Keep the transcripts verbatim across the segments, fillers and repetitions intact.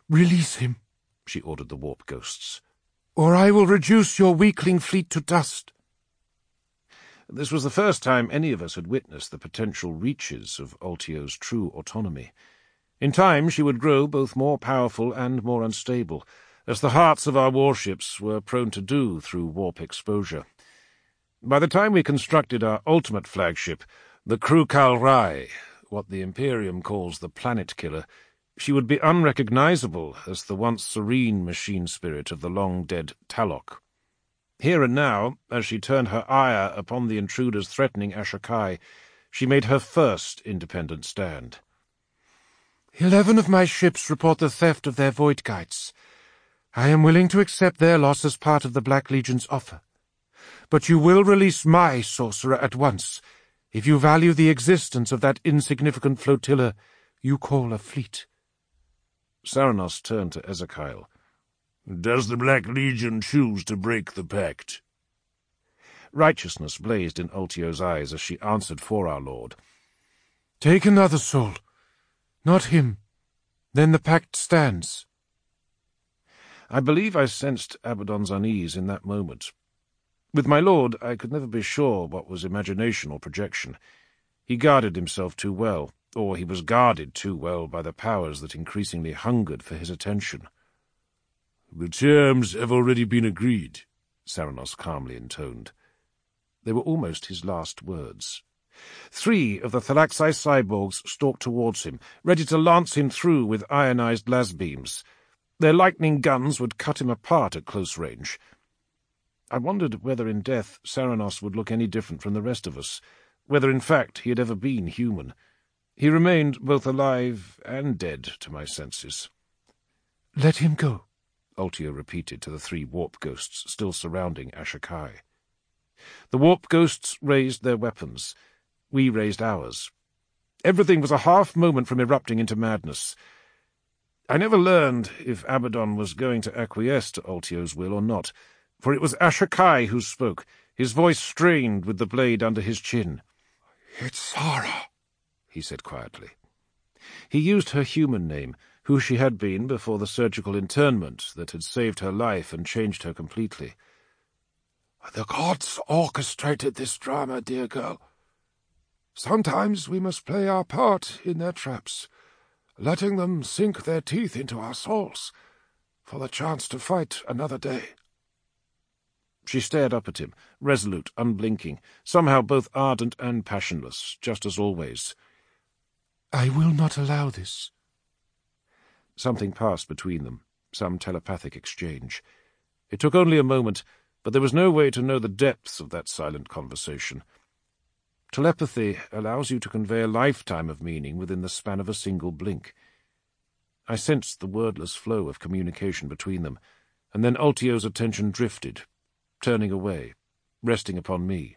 Release him, she ordered the warp ghosts, or I will reduce your weakling fleet to dust. This was the first time any of us had witnessed the potential reaches of Ultio's true autonomy. In time she would grow both more powerful and more unstable, as the hearts of our warships were prone to do through warp exposure. By the time we constructed our ultimate flagship, the Krukal Rai, what the Imperium calls the Planet Killer, she would be unrecognizable as the once serene machine spirit of the long-dead Talok. Here and now, as she turned her ire upon the intruders threatening Ashokai, she made her first independent stand. Eleven of my ships report the theft of their void guides. I am willing to accept their loss as part of the Black Legion's offer. But you will release my sorcerer at once, if you value the existence of that insignificant flotilla you call a fleet. Saranos turned to Ezekiel. Does the Black Legion choose to break the pact? Righteousness blazed in Ultio's eyes as she answered for our lord. Take another soul. Not him. Then the pact stands. I believe I sensed Abaddon's unease in that moment. With my lord, I could never be sure what was imagination or projection. He guarded himself too well, or he was guarded too well by the powers that increasingly hungered for his attention. The terms have already been agreed, Saranos calmly intoned. They were almost his last words. Three of the Thalaxai cyborgs stalked towards him, ready to lance him through with ionized las beams. Their lightning guns would cut him apart at close range. I wondered whether in death Saranos would look any different from the rest of us, whether in fact he had ever been human. He remained both alive and dead to my senses. "Let him go," Ultio repeated to the three warp ghosts still surrounding Ashokai. The warp ghosts raised their weapons. We raised ours. Everything was a half moment from erupting into madness. I never learned if Abaddon was going to acquiesce to Ultio's will or not, for it was Ashokai who spoke, his voice strained with the blade under his chin. "It's Sara," he said quietly. He used her human name, who she had been before the surgical internment that had saved her life and changed her completely. "The gods orchestrated this drama, dear girl. Sometimes we must play our part in their traps, letting them sink their teeth into our souls for the chance to fight another day." She stared up at him, resolute, unblinking, somehow both ardent and passionless, just as always. "I will not allow this." Something passed between them, some telepathic exchange. It took only a moment, but there was no way to know the depths of that silent conversation. Telepathy allows you to convey a lifetime of meaning within the span of a single blink. I sensed the wordless flow of communication between them, and then Ultio's attention drifted, turning away, resting upon me.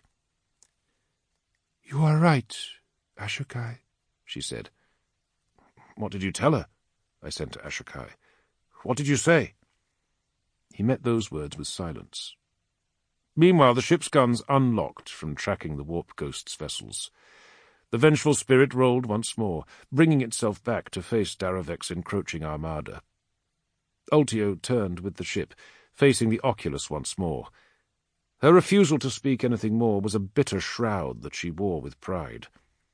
"You are right, Ashokai," she said. "What did you tell her?" I said to Ashokai. "What did you say?" He met those words with silence. Meanwhile, the ship's guns unlocked from tracking the warp ghost's vessels. The vengeful spirit rolled once more, bringing itself back to face Darovek's encroaching armada. Ultio turned with the ship, facing the Oculus once more. Her refusal to speak anything more was a bitter shroud that she wore with pride.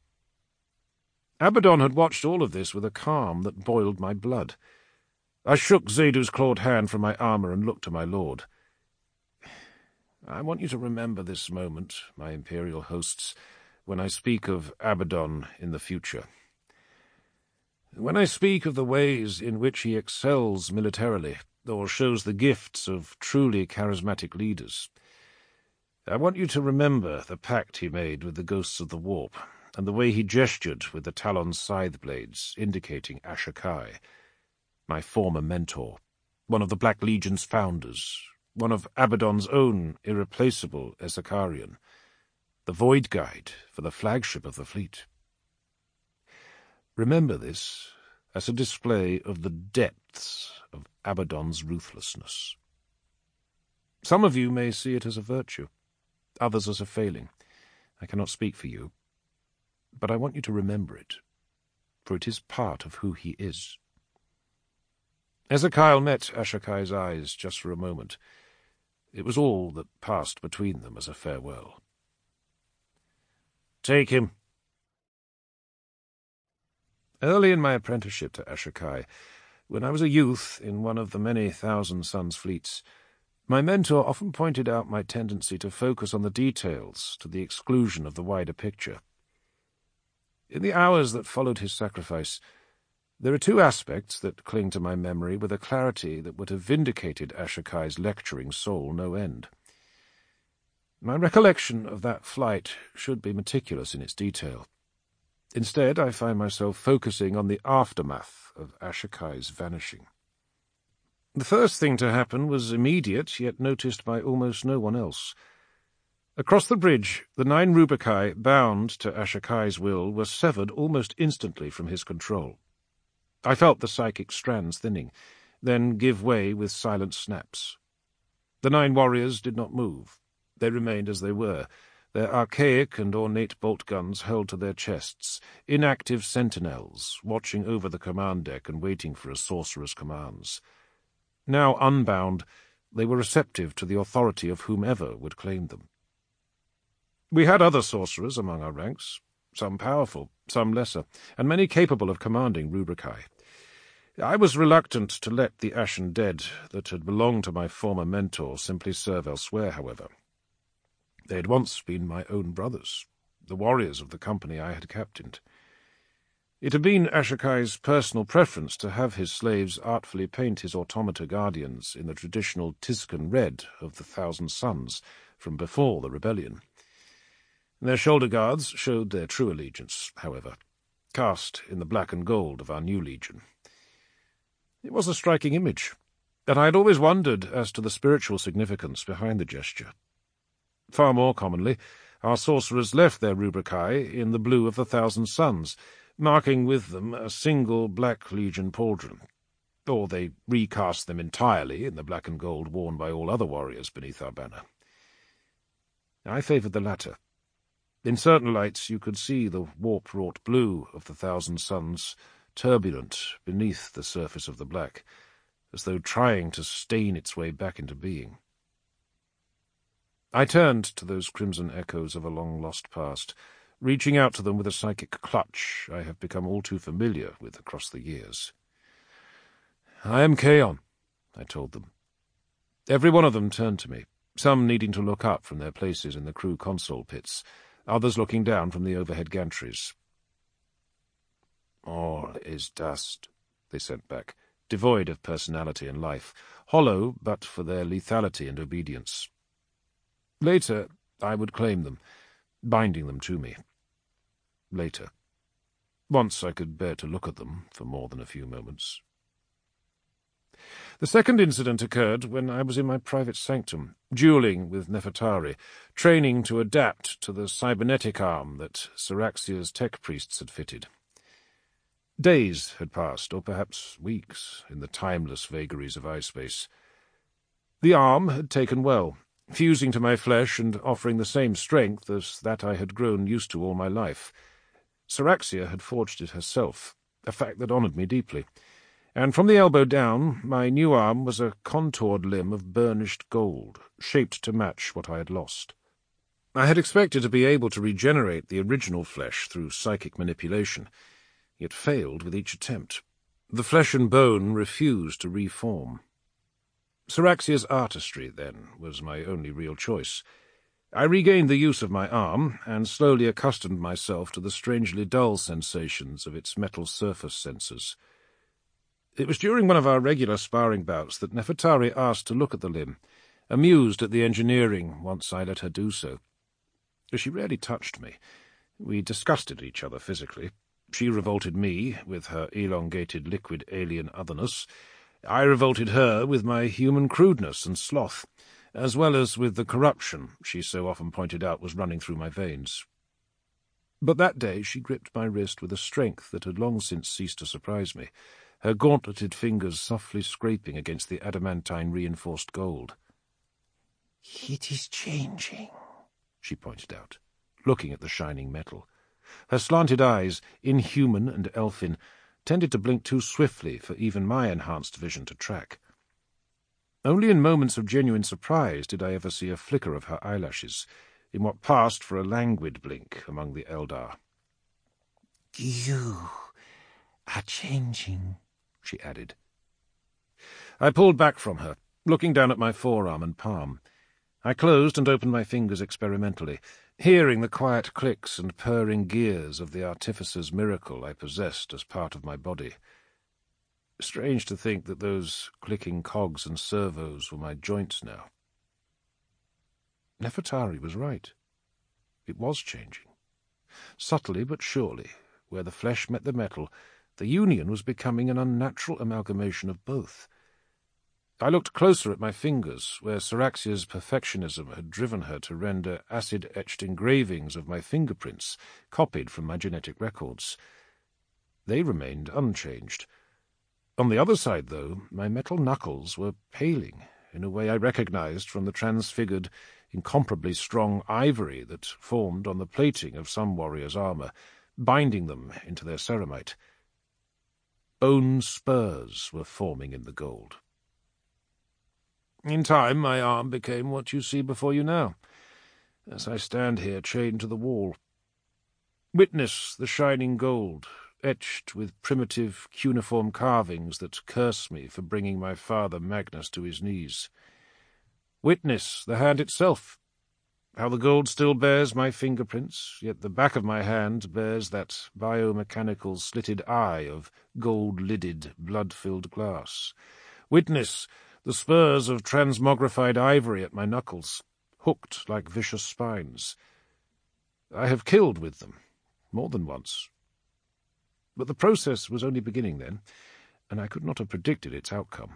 Abaddon had watched all of this with a calm that boiled my blood. I shook Zedu's clawed hand from my armour and looked to my lord. "I want you to remember this moment, my imperial hosts, when I speak of Abaddon in the future. When I speak of the ways in which he excels militarily, or shows the gifts of truly charismatic leaders, I want you to remember the pact he made with the ghosts of the warp, and the way he gestured with the Talon's scythe blades, indicating Ashokai, my former mentor, one of the Black Legion's founders, one of Abaddon's own irreplaceable Ezekarian, the Void Guide for the flagship of the fleet. Remember this as a display of the depths of Abaddon's ruthlessness. Some of you may see it as a virtue, others as a failing. I cannot speak for you, but I want you to remember it, for it is part of who he is." Ezekiel met Ashokai's eyes just for a moment. It was all that passed between them as a farewell. "Take him." Early in my apprenticeship to Ashokai, when I was a youth in one of the many Thousand Suns fleets, my mentor often pointed out my tendency to focus on the details to the exclusion of the wider picture. In the hours that followed his sacrifice, there are two aspects that cling to my memory with a clarity that would have vindicated Ashokai's lecturing soul no end. My recollection of that flight should be meticulous in its detail. Instead, I find myself focusing on the aftermath of Ashokai's vanishing. The first thing to happen was immediate, yet noticed by almost no one else. Across the bridge, the nine Rubikai, bound to Ashokai's will, were severed almost instantly from his control. I felt the psychic strands thinning, then give way with silent snaps. The nine warriors did not move. They remained as they were, their archaic and ornate bolt guns held to their chests, inactive sentinels, watching over the command deck and waiting for a sorcerer's commands. Now unbound, they were receptive to the authority of whomever would claim them. We had other sorcerers among our ranks, some powerful, some lesser, and many capable of commanding Rubrikai. I was reluctant to let the ashen dead that had belonged to my former mentor simply serve elsewhere, however. They had once been my own brothers, the warriors of the company I had captained. It had been Ashokai's personal preference to have his slaves artfully paint his automata guardians in the traditional Tizken red of the Thousand Suns from before the rebellion. Their shoulder guards showed their true allegiance, however, cast in the black and gold of our new legion. It was a striking image, and I had always wondered as to the spiritual significance behind the gesture. Far more commonly, our sorcerers left their Rubrikai in the blue of the Thousand Suns, marking with them a single Black Legion pauldron, or they recast them entirely in the black and gold worn by all other warriors beneath our banner. I favoured the latter. In certain lights you could see the warp-wrought blue of the Thousand Suns turbulent beneath the surface of the black, as though trying to stain its way back into being. I turned to those crimson echoes of a long-lost past, reaching out to them with a psychic clutch I have become all too familiar with across the years. "I am Kaon," I told them. Every one of them turned to me, some needing to look up from their places in the crew console pits, others looking down from the overhead gantries. "All is dust," they sent back, devoid of personality and life, hollow but for their lethality and obedience. Later, I would claim them, binding them to me. Later. Once I could bear to look at them for more than a few moments. The second incident occurred when I was in my private sanctum, duelling with Nefertari, training to adapt to the cybernetic arm that Syraxia's tech priests had fitted. Days had passed, or perhaps weeks, in the timeless vagaries of iSpace. The arm had taken well, fusing to my flesh and offering the same strength as that I had grown used to all my life. Syraxia had forged it herself, a fact that honoured me deeply, and from the elbow down my new arm was a contoured limb of burnished gold, shaped to match what I had lost. I had expected to be able to regenerate the original flesh through psychic manipulation, yet failed with each attempt. The flesh and bone refused to reform. Syraxia's artistry, then, was my only real choice. I regained the use of my arm, and slowly accustomed myself to the strangely dull sensations of its metal surface sensors. It was during one of our regular sparring bouts that Nefertari asked to look at the limb, amused at the engineering once I let her do so. She rarely touched me. We disgusted each other physically. She revolted me with her elongated liquid alien otherness. I revolted her with my human crudeness and sloth, as well as with the corruption she so often pointed out was running through my veins. But that day she gripped my wrist with a strength that had long since ceased to surprise me, her gauntleted fingers softly scraping against the adamantine-reinforced gold. "It is changing," she pointed out, looking at the shining metal. Her slanted eyes, inhuman and elfin, tended to blink too swiftly for even my enhanced vision to track. Only in moments of genuine surprise did I ever see a flicker of her eyelashes, in what passed for a languid blink among the Eldar. "You are changing," she added. I pulled back from her, looking down at my forearm and palm. I closed and opened my fingers experimentally, hearing the quiet clicks and purring gears of the artificer's miracle I possessed as part of my body. Strange to think that those clicking cogs and servos were my joints now. Nefertari was right. It was changing. Subtly but surely, where the flesh met the metal, the union was becoming an unnatural amalgamation of both. I looked closer at my fingers, where Syraxia's perfectionism had driven her to render acid-etched engravings of my fingerprints, copied from my genetic records. They remained unchanged. On the other side, though, my metal knuckles were paling in a way I recognized from the transfigured, incomparably strong ivory that formed on the plating of some warriors' armor, binding them into their ceramite. Bone spurs were forming in the gold. In time, my arm became what you see before you now, as I stand here chained to the wall. Witness the shining gold, etched with primitive cuneiform carvings that curse me for bringing my father Magnus to his knees. Witness the hand itself, how the gold still bears my fingerprints, yet the back of my hand bears that biomechanical slitted eye of gold-lidded, blood-filled glass. Witness the spurs of transmogrified ivory at my knuckles, hooked like vicious spines. I have killed with them, more than once. But the process was only beginning then, and I could not have predicted its outcome.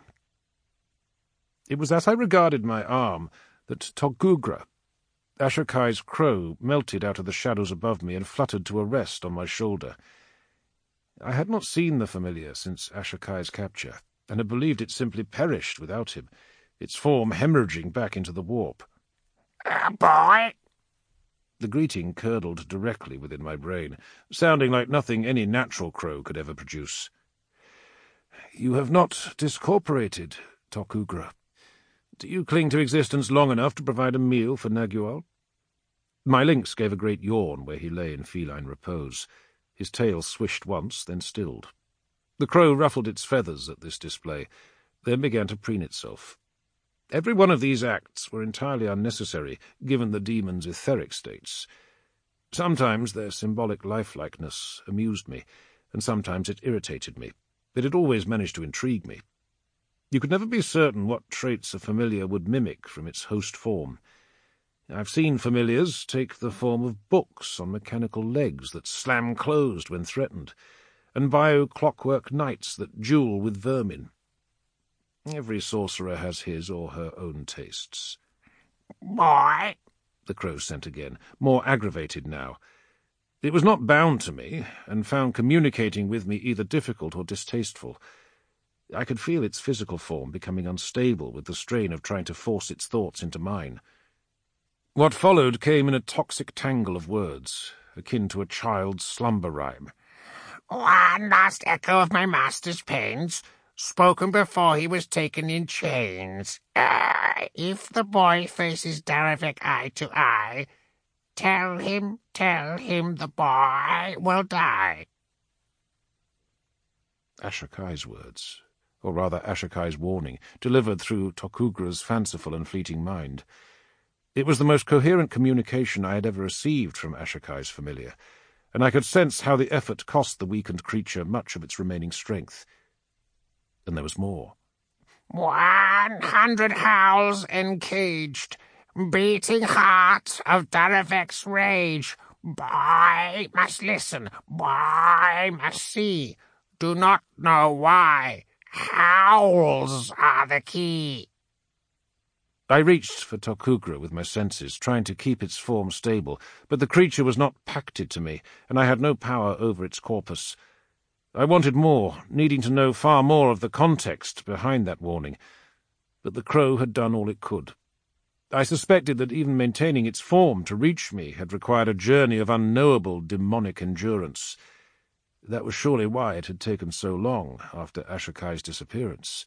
It was as I regarded my arm that Toghugra, Ashokai's crow, melted out of the shadows above me and fluttered to a rest on my shoulder. I had not seen the familiar since Ashokai's capture, and had believed it simply perished without him, its form hemorrhaging back into the warp. "A boy!" The greeting curdled directly within my brain, sounding like nothing any natural crow could ever produce. "You have not discorporated, Toghugra. Do you cling to existence long enough to provide a meal for Nagual?" My lynx gave a great yawn where he lay in feline repose. His tail swished once, then stilled. The crow ruffled its feathers at this display, then began to preen itself. Every one of these acts were entirely unnecessary, given the demon's etheric states. Sometimes their symbolic lifelikeness amused me, and sometimes it irritated me, but it always managed to intrigue me. You could never be certain what traits a familiar would mimic from its host form. I've seen familiars take the form of books on mechanical legs that slam closed when threatened, and bio-clockwork knights that duel with vermin. Every sorcerer has his or her own tastes. "Boy!" the crow sent again, more aggravated now. It was not bound to me, and found communicating with me either difficult or distasteful. I could feel its physical form becoming unstable with the strain of trying to force its thoughts into mine. What followed came in a toxic tangle of words, akin to a child's slumber rhyme. "One last echo of my master's pains, spoken before he was taken in chains. Uh, if the boy faces Daravek eye to eye, tell him, tell him the boy will die." Ashokai's words, or rather Ashokai's warning, delivered through Toghugra's fanciful and fleeting mind. It was the most coherent communication I had ever received from Ashokai's familiar, and I could sense how the effort cost the weakened creature much of its remaining strength. And there was more. "One hundred howls encaged, beating heart of Daravek's rage. Boy must listen, boy must see. Do not know why. Howls are the key." I reached for Toghugra with my senses, trying to keep its form stable, but the creature was not pacted to me, and I had no power over its corpus. I wanted more, needing to know far more of the context behind that warning, but the crow had done all it could. I suspected that even maintaining its form to reach me had required a journey of unknowable demonic endurance. That was surely why it had taken so long after Ashokai's disappearance.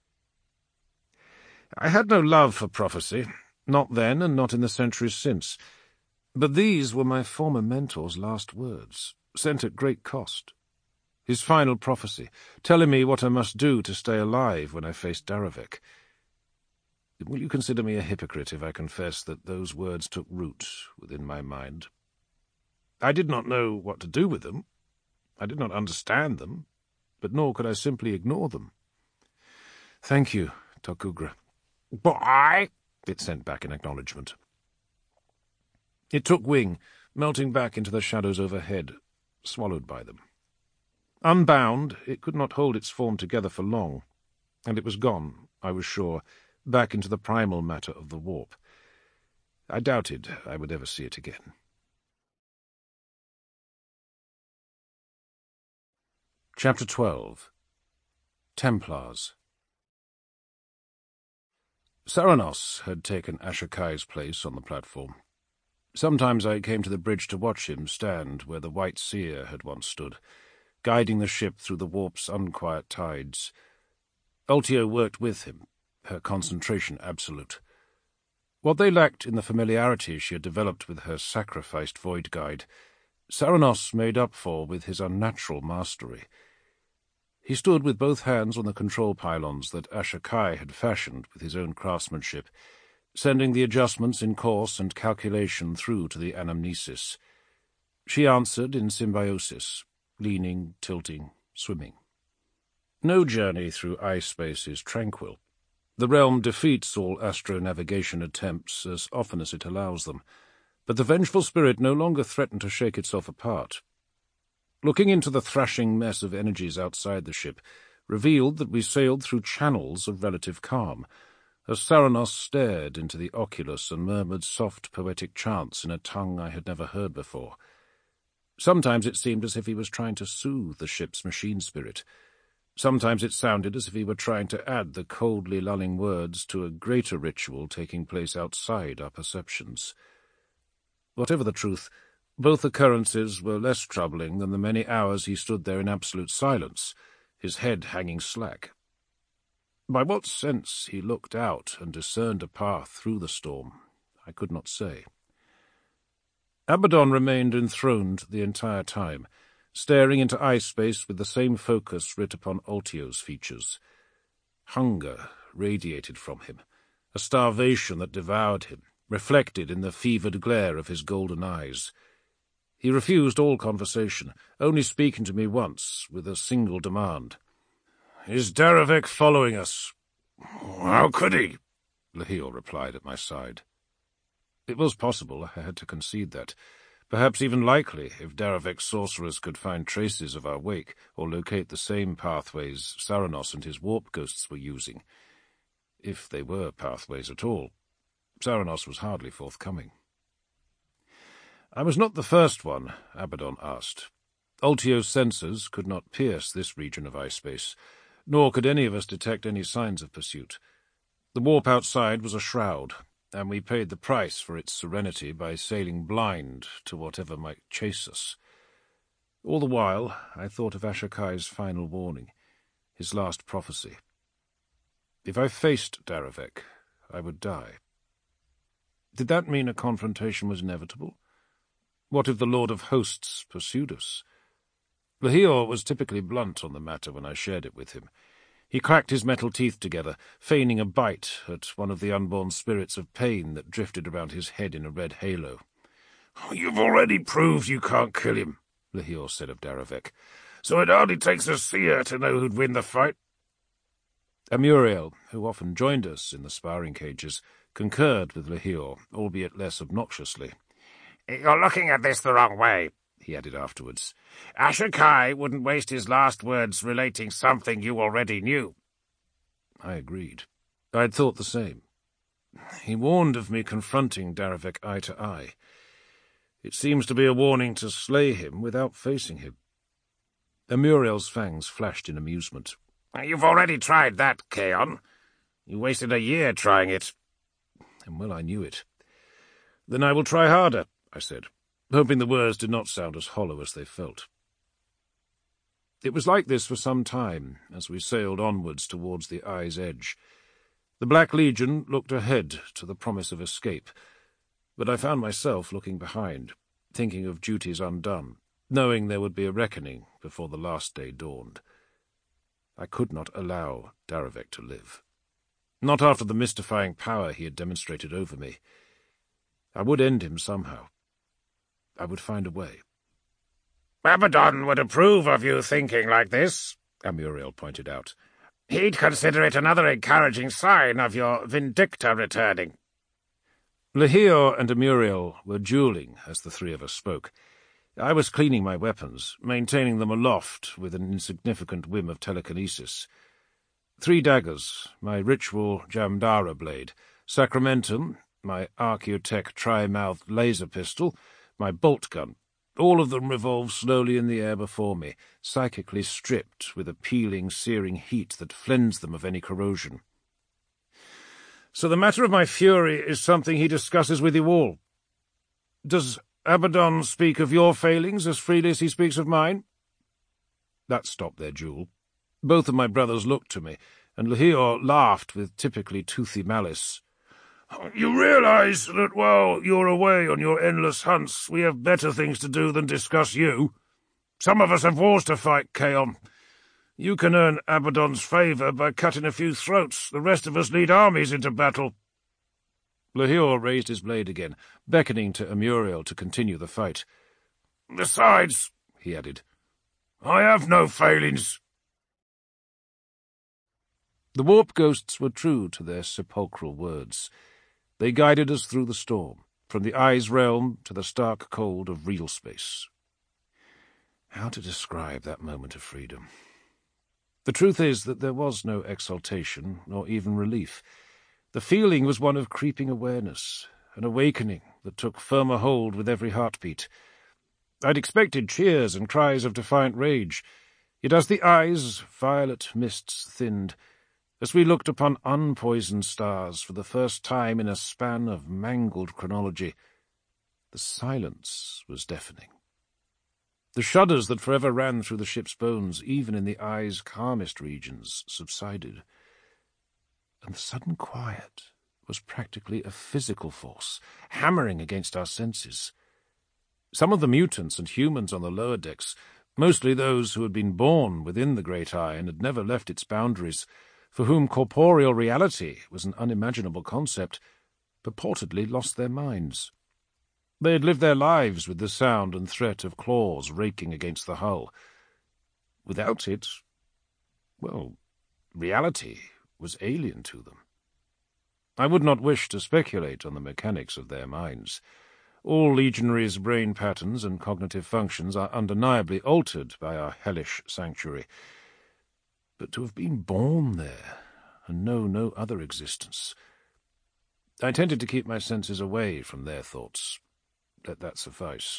I had no love for prophecy, not then and not in the centuries since. But these were my former mentor's last words, sent at great cost. His final prophecy, telling me what I must do to stay alive when I faced Darovec. Will you consider me a hypocrite if I confess that those words took root within my mind? I did not know what to do with them. I did not understand them, but nor could I simply ignore them. Thank you, Tok'ra. Boy, it sent back in acknowledgement. It took wing, melting back into the shadows overhead, swallowed by them. Unbound, it could not hold its form together for long, and it was gone, I was sure, back into the primal matter of the warp. I doubted I would ever see it again. Chapter twelve. Templars. Saranos had taken Ashokai's place on the platform. Sometimes I came to the bridge to watch him stand where the White Seer had once stood, guiding the ship through the warp's unquiet tides. Ultio worked with him, her concentration absolute. What they lacked in the familiarity she had developed with her sacrificed Void Guide, Saranos made up for with his unnatural mastery. He stood with both hands on the control pylons that Ashokai had fashioned with his own craftsmanship, sending the adjustments in course and calculation through to the anamnesis. She answered in symbiosis, leaning, tilting, swimming. No journey through I-space is tranquil. The realm defeats all astronavigation attempts as often as it allows them, but the vengeful spirit no longer threatened to shake itself apart. Looking into the thrashing mess of energies outside the ship revealed that we sailed through channels of relative calm, as Saranos stared into the oculus and murmured soft poetic chants in a tongue I had never heard before. Sometimes it seemed as if he was trying to soothe the ship's machine spirit. Sometimes it sounded as if he were trying to add the coldly lulling words to a greater ritual taking place outside our perceptions. Whatever the truth, both occurrences were less troubling than the many hours he stood there in absolute silence, his head hanging slack. By what sense he looked out and discerned a path through the storm, I could not say. Abaddon remained enthroned the entire time, staring into I-space with the same focus writ upon Ultio's features. Hunger radiated from him, a starvation that devoured him, reflected in the fevered glare of his golden eyes. He refused all conversation, only speaking to me once, with a single demand. "Is Darovec following us?" "How could he?" Lehio replied at my side. It was possible, I had to concede that. Perhaps even likely, if Darovec's sorcerers could find traces of our wake, or locate the same pathways Saranos and his warp ghosts were using. If they were pathways at all. Saranos was hardly forthcoming. I was not the first one, Abaddon asked. Ultio's sensors could not pierce this region of I-space, nor could any of us detect any signs of pursuit. The warp outside was a shroud, and we paid the price for its serenity by sailing blind to whatever might chase us. All the while, I thought of Ashokai's final warning, his last prophecy. If I faced Darovec, I would die. Did that mean a confrontation was inevitable? What if the Lord of Hosts pursued us? Lehio was typically blunt on the matter when I shared it with him. He cracked his metal teeth together, feigning a bite at one of the unborn spirits of pain that drifted around his head in a red halo. "You've already proved you can't kill him," Lehio said of Darovec. "So it hardly takes a seer to know who'd win the fight." Amuriel, who often joined us in the sparring cages, concurred with Lehio, albeit less obnoxiously. "You're looking at this the wrong way," he added afterwards. "Ashokai wouldn't waste his last words relating something you already knew." I agreed. I had thought the same. He warned of me confronting Darovec eye to eye. It seems to be a warning to slay him without facing him. Amuriel's fangs flashed in amusement. "You've already tried that, Kaon. You wasted a year trying it." And well I knew it. "Then I will try harder," I said, hoping the words did not sound as hollow as they felt. It was like this for some time, as we sailed onwards towards the eye's edge. The Black Legion looked ahead to the promise of escape, but I found myself looking behind, thinking of duties undone, knowing there would be a reckoning before the last day dawned. I could not allow Darovec to live. Not after the mystifying power he had demonstrated over me. I would end him somehow. I would find a way. Abaddon would approve of you thinking like this, Amuriel pointed out. He'd consider it another encouraging sign of your Vindicta returning. Lehir and Amuriel were duelling as the three of us spoke. I was cleaning my weapons, maintaining them aloft with an insignificant whim of telekinesis. Three daggers, my ritual Jamdara blade, Sacramentum, my Archaeotech tri-mouthed laser pistol, my bolt gun, all of them revolved slowly in the air before me, psychically stripped with a peeling, searing heat that flensed them of any corrosion. So the matter of my fury is something he discusses with you all. Does Abaddon speak of your failings as freely as he speaks of mine? That stopped their duel. Both of my brothers looked to me, and Lehir laughed with typically toothy malice. You realize that while you're away on your endless hunts, we have better things to do than discuss you. Some of us have wars to fight, Kaon. You can earn Abaddon's favour by cutting a few throats. The rest of us lead armies into battle. Lehir raised his blade again, beckoning to Amuriel to continue the fight. Besides, he added, I have no failings. The warp ghosts were true to their sepulchral words. They guided us through the storm, from the eye's realm to the stark cold of real space. How to describe that moment of freedom? The truth is that there was no exultation, nor even relief. The feeling was one of creeping awareness, an awakening that took firmer hold with every heartbeat. I'd expected cheers and cries of defiant rage, yet as the eye's violet mists thinned, as we looked upon unpoisoned stars for the first time in a span of mangled chronology, the silence was deafening. The shudders that forever ran through the ship's bones, even in the eye's calmest regions, subsided, and the sudden quiet was practically a physical force, hammering against our senses. Some of the mutants and humans on the lower decks, mostly those who had been born within the Great Eye and had never left its boundaries, for whom corporeal reality was an unimaginable concept, purportedly lost their minds. They had lived their lives with the sound and threat of claws raking against the hull. Without it, well, reality was alien to them. I would not wish to speculate on the mechanics of their minds. All legionaries' brain patterns and cognitive functions are undeniably altered by our hellish sanctuary. But to have been born there, and know no other existence. I tended to keep my senses away from their thoughts. Let that suffice.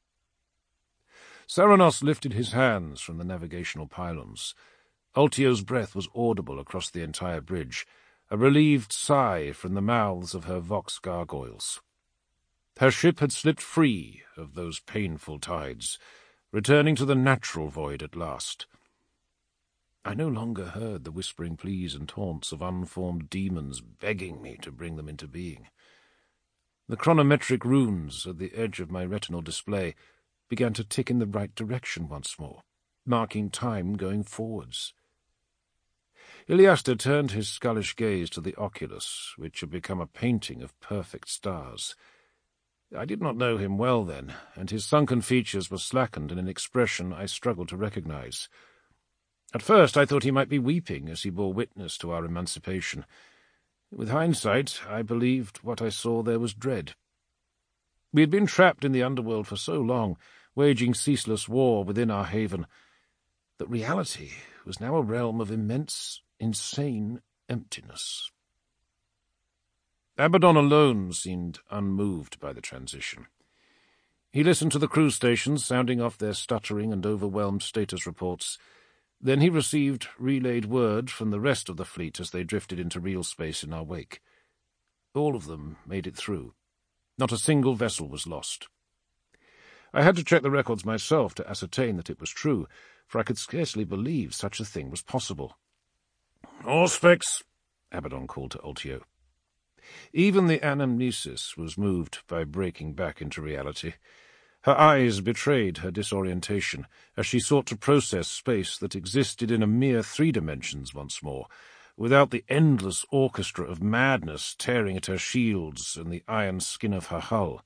Saranos lifted his hands from the navigational pylons. Ultio's breath was audible across the entire bridge, a relieved sigh from the mouths of her vox gargoyles. Her ship had slipped free of those painful tides, returning to the natural void at last. I no longer heard the whispering pleas and taunts of unformed demons begging me to bring them into being. The chronometric runes at the edge of my retinal display began to tick in the right direction once more, marking time going forwards. Iliaster turned his skullish gaze to the oculus, which had become a painting of perfect stars. I did not know him well then, and his sunken features were slackened in an expression I struggled to recognize. At first I thought he might be weeping as he bore witness to our emancipation. With hindsight, I believed what I saw there was dread. We had been trapped in the underworld for so long, waging ceaseless war within our haven, that reality was now a realm of immense, insane emptiness. Abaddon alone seemed unmoved by the transition. He listened to the crew stations sounding off their stuttering and overwhelmed status reports. Then he received relayed word from the rest of the fleet as they drifted into real space in our wake. All of them made it through. Not a single vessel was lost. I had to check the records myself to ascertain that it was true, for I could scarcely believe such a thing was possible. "Auspex," Abaddon called to Ultio. Even the anamnesis was moved by breaking back into reality. Her eyes betrayed her disorientation as she sought to process space that existed in a mere three dimensions once more, without the endless orchestra of madness tearing at her shields and the iron skin of her hull.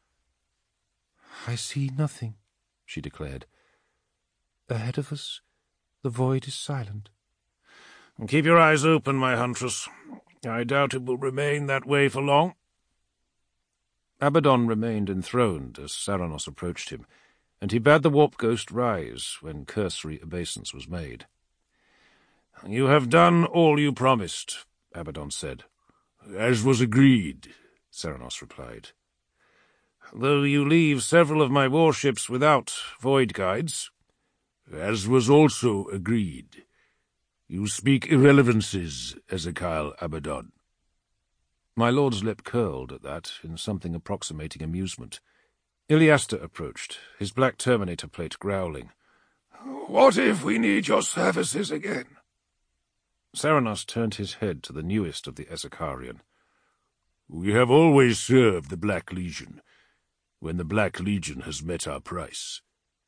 "I see nothing," she declared. "Ahead of us, the void is silent." "Keep your eyes open, my huntress. I doubt it will remain that way for long." Abaddon remained enthroned as Saranos approached him, and he bade the warp ghost rise when cursory obeisance was made. "You have done all you promised," Abaddon said. "As was agreed," Saranos replied. "Though you leave several of my warships without void guides." "As was also agreed. You speak irrelevances, Ezekiel Abaddon." My lord's lip curled at that in something approximating amusement. Iliaster approached, his black terminator plate growling. "What if we need your services again?" Saranos turned his head to the newest of the Ezekarian. "We have always served the Black Legion, when the Black Legion has met our price."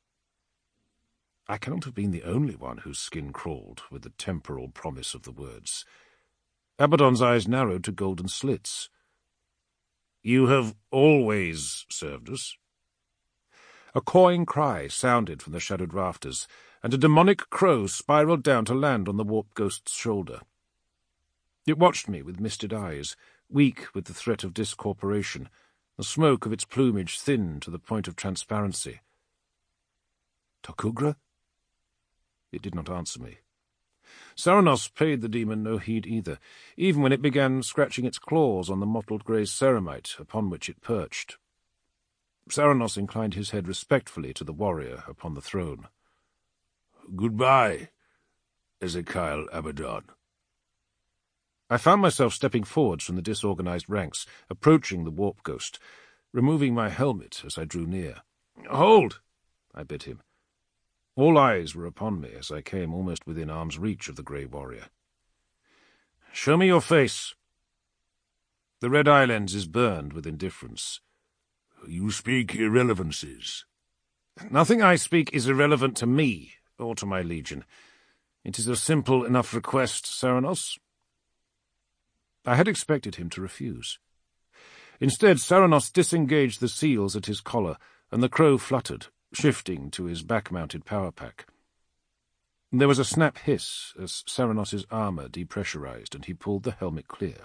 I cannot have been the only one whose skin crawled with the temporal promise of the words. Abaddon's eyes narrowed to golden slits. "You have always served us?" A cawing cry sounded from the shadowed rafters, and a demonic crow spiraled down to land on the warp ghost's shoulder. It watched me with misted eyes, weak with the threat of discorporation, the smoke of its plumage thin to the point of transparency. "Tokugra?" It did not answer me. Saranos paid the demon no heed either, even when it began scratching its claws on the mottled grey ceramite upon which it perched. Saranos inclined his head respectfully to the warrior upon the throne. "Goodbye, Ezekiel Abaddon." I found myself stepping forwards from the disorganized ranks, approaching the warp ghost, removing my helmet as I drew near. "Hold!" I bid him. All eyes were upon me as I came almost within arm's reach of the grey warrior. "Show me your face." The red eye lenses burned with indifference. "You speak irrelevances." "Nothing I speak is irrelevant to me, or to my legion. It is a simple enough request, Saranos." I had expected him to refuse. Instead, Saranos disengaged the seals at his collar, and the crow fluttered, shifting to his back-mounted power pack. There was a snap hiss as Saranos's armour depressurized, and he pulled the helmet clear.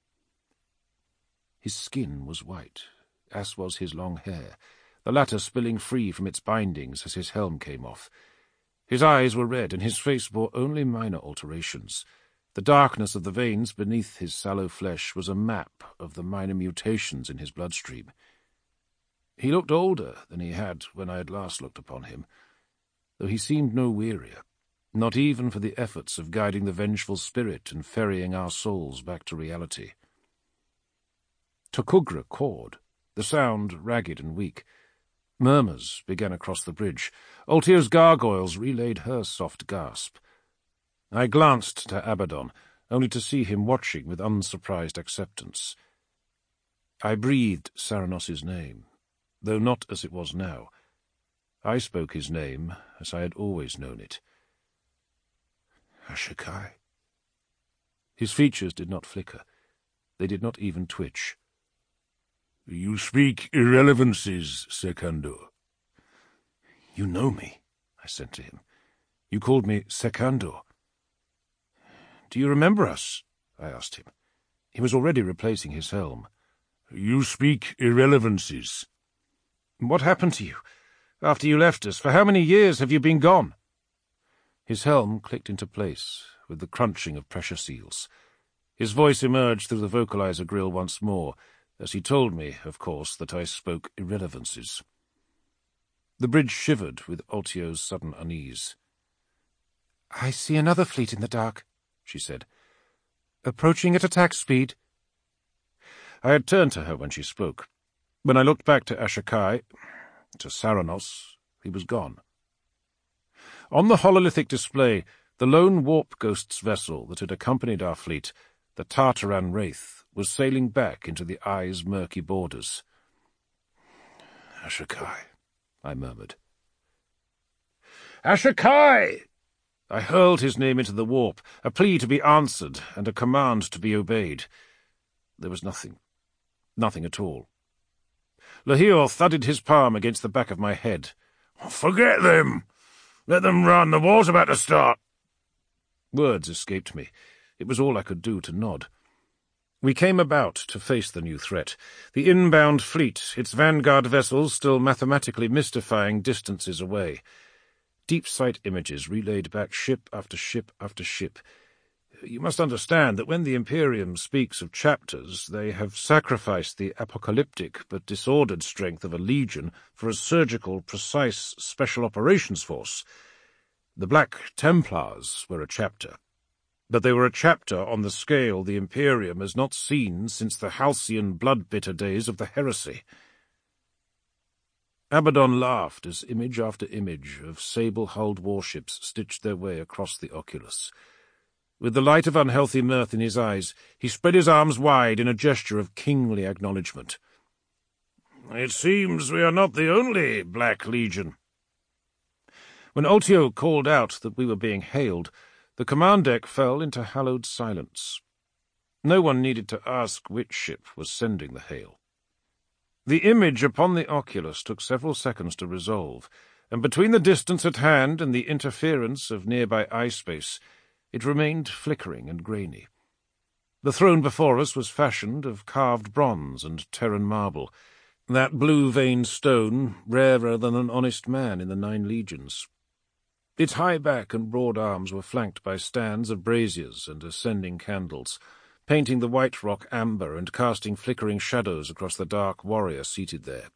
His skin was white, as was his long hair, the latter spilling free from its bindings as his helm came off. His eyes were red, and his face bore only minor alterations. The darkness of the veins beneath his sallow flesh was a map of the minor mutations in his bloodstream. He looked older than he had when I had last looked upon him, though he seemed no wearier, not even for the efforts of guiding the vengeful spirit and ferrying our souls back to reality. Tokugra cawed, the sound ragged and weak. Murmurs began across the bridge. Ultio's gargoyles relayed her soft gasp. I glanced to Abaddon, only to see him watching with unsurprised acceptance. I breathed Saranos's name, though not as it was now. I spoke his name as I had always known it. "Ashakai." His features did not flicker. They did not even twitch. "You speak irrelevances, Secandor." "You know me," I said to him. "You called me Secandor." "Do you remember us?" I asked him. He was already replacing his helm. "You speak irrelevances." "What happened to you? After you left us, for how many years have you been gone?" His helm clicked into place, with the crunching of pressure seals. His voice emerged through the vocalizer grill once more, as he told me, of course, that I spoke irrelevances. The bridge shivered with Ultio's sudden unease. "I see another fleet in the dark," she said. "Approaching at attack speed." I had turned to her when she spoke. When I looked back to Ashakai, to Saranos, he was gone. On the hololithic display, the lone warp ghost's vessel that had accompanied our fleet, the Tartaran Wraith, was sailing back into the eye's murky borders. "Ashokai," I murmured. "Ashokai!" I hurled his name into the warp, a plea to be answered and a command to be obeyed. There was nothing. Nothing at all. Lahir thudded his palm against the back of my head. "Forget them! Let them run, the war's about to start!" Words escaped me. It was all I could do to nod. We came about to face the new threat. The inbound fleet, its vanguard vessels still mathematically mystifying distances away. Deep sight images relayed back ship after ship after ship. You must understand that when the Imperium speaks of chapters, they have sacrificed the apocalyptic but disordered strength of a legion for a surgical, precise special operations force. The Black Templars were a chapter, but they were a chapter on the scale the Imperium has not seen since the halcyon, blood-bitter days of the heresy. Abaddon laughed as image after image of sable-hulled warships stitched their way across the oculus. With the light of unhealthy mirth in his eyes, he spread his arms wide in a gesture of kingly acknowledgement. "It seems we are not the only Black Legion." When Ultio called out that we were being hailed, the command deck fell into hallowed silence. No one needed to ask which ship was sending the hail. The image upon the oculus took several seconds to resolve, and between the distance at hand and the interference of nearby eye space, it remained flickering and grainy. The throne before us was fashioned of carved bronze and Terran marble, that blue-veined stone rarer than an honest man in the Nine Legions. Its high back and broad arms were flanked by stands of braziers and ascending candles, painting the white rock amber and casting flickering shadows across the dark warrior seated there.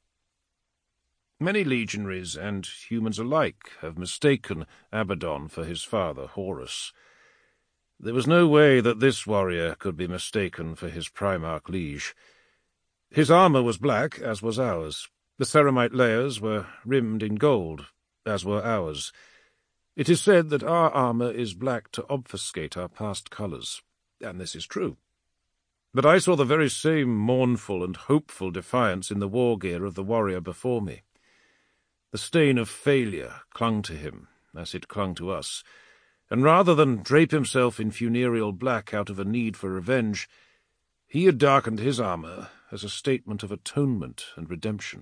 Many legionaries and humans alike have mistaken Abaddon for his father, Horus. There was no way that this warrior could be mistaken for his Primarch liege. His armour was black, as was ours. The ceramite layers were rimmed in gold, as were ours. It is said that our armour is black to obfuscate our past colours, and this is true. But I saw the very same mournful and hopeful defiance in the war gear of the warrior before me. The stain of failure clung to him, as it clung to us, and rather than drape himself in funereal black out of a need for revenge, he had darkened his armour as a statement of atonement and redemption.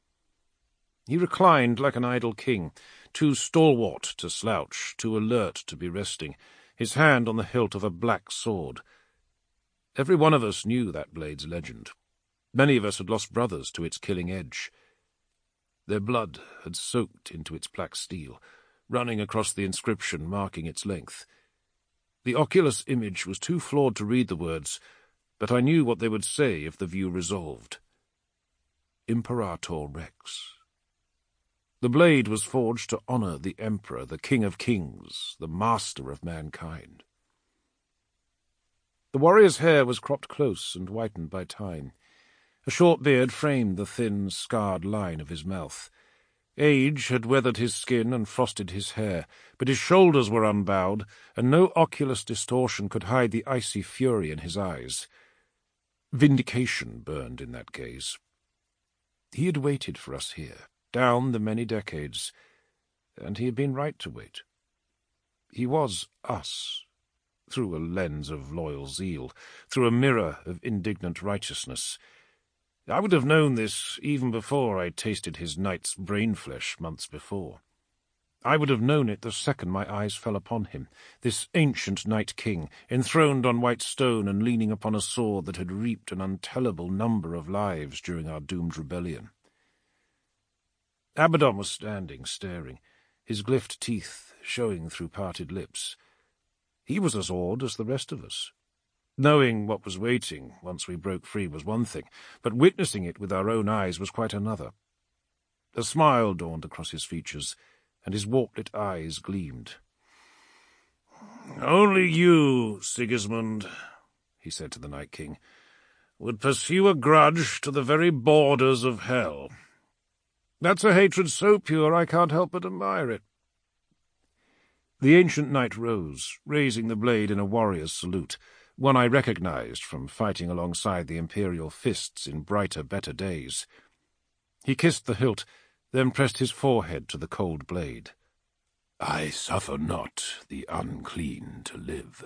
He reclined like an idle king, too stalwart to slouch, too alert to be resting, his hand on the hilt of a black sword. Every one of us knew that blade's legend. Many of us had lost brothers to its killing edge. Their blood had soaked into its black steel, running across the inscription marking its length. The oculus image was too flawed to read the words, but I knew what they would say if the view resolved. Imperator Rex. The blade was forged to honour the Emperor, the King of Kings, the master of mankind. The warrior's hair was cropped close and whitened by time. A short beard framed the thin, scarred line of his mouth. Age had weathered his skin and frosted his hair, but his shoulders were unbowed, and no oculus distortion could hide the icy fury in his eyes. Vindication burned in that gaze. He had waited for us here, down the many decades, and he had been right to wait. He was us, through a lens of loyal zeal, through a mirror of indignant righteousness. I would have known this even before I tasted his knight's brain-flesh months before. I would have known it the second my eyes fell upon him, this ancient Night-King, enthroned on white stone and leaning upon a sword that had reaped an untellable number of lives during our doomed rebellion. Abaddon was standing, staring, his glyphed teeth showing through parted lips. He was as awed as the rest of us. Knowing what was waiting once we broke free was one thing, but witnessing it with our own eyes was quite another. A smile dawned across his features, and his warp-lit eyes gleamed. "Only you, Sigismund," he said to the Night King, "would pursue a grudge to the very borders of hell. That's a hatred so pure I can't help but admire it." The ancient knight rose, raising the blade in a warrior's salute, one I recognized from fighting alongside the imperial fists in brighter, better days. He kissed the hilt, then pressed his forehead to the cold blade. "I suffer not the unclean to live."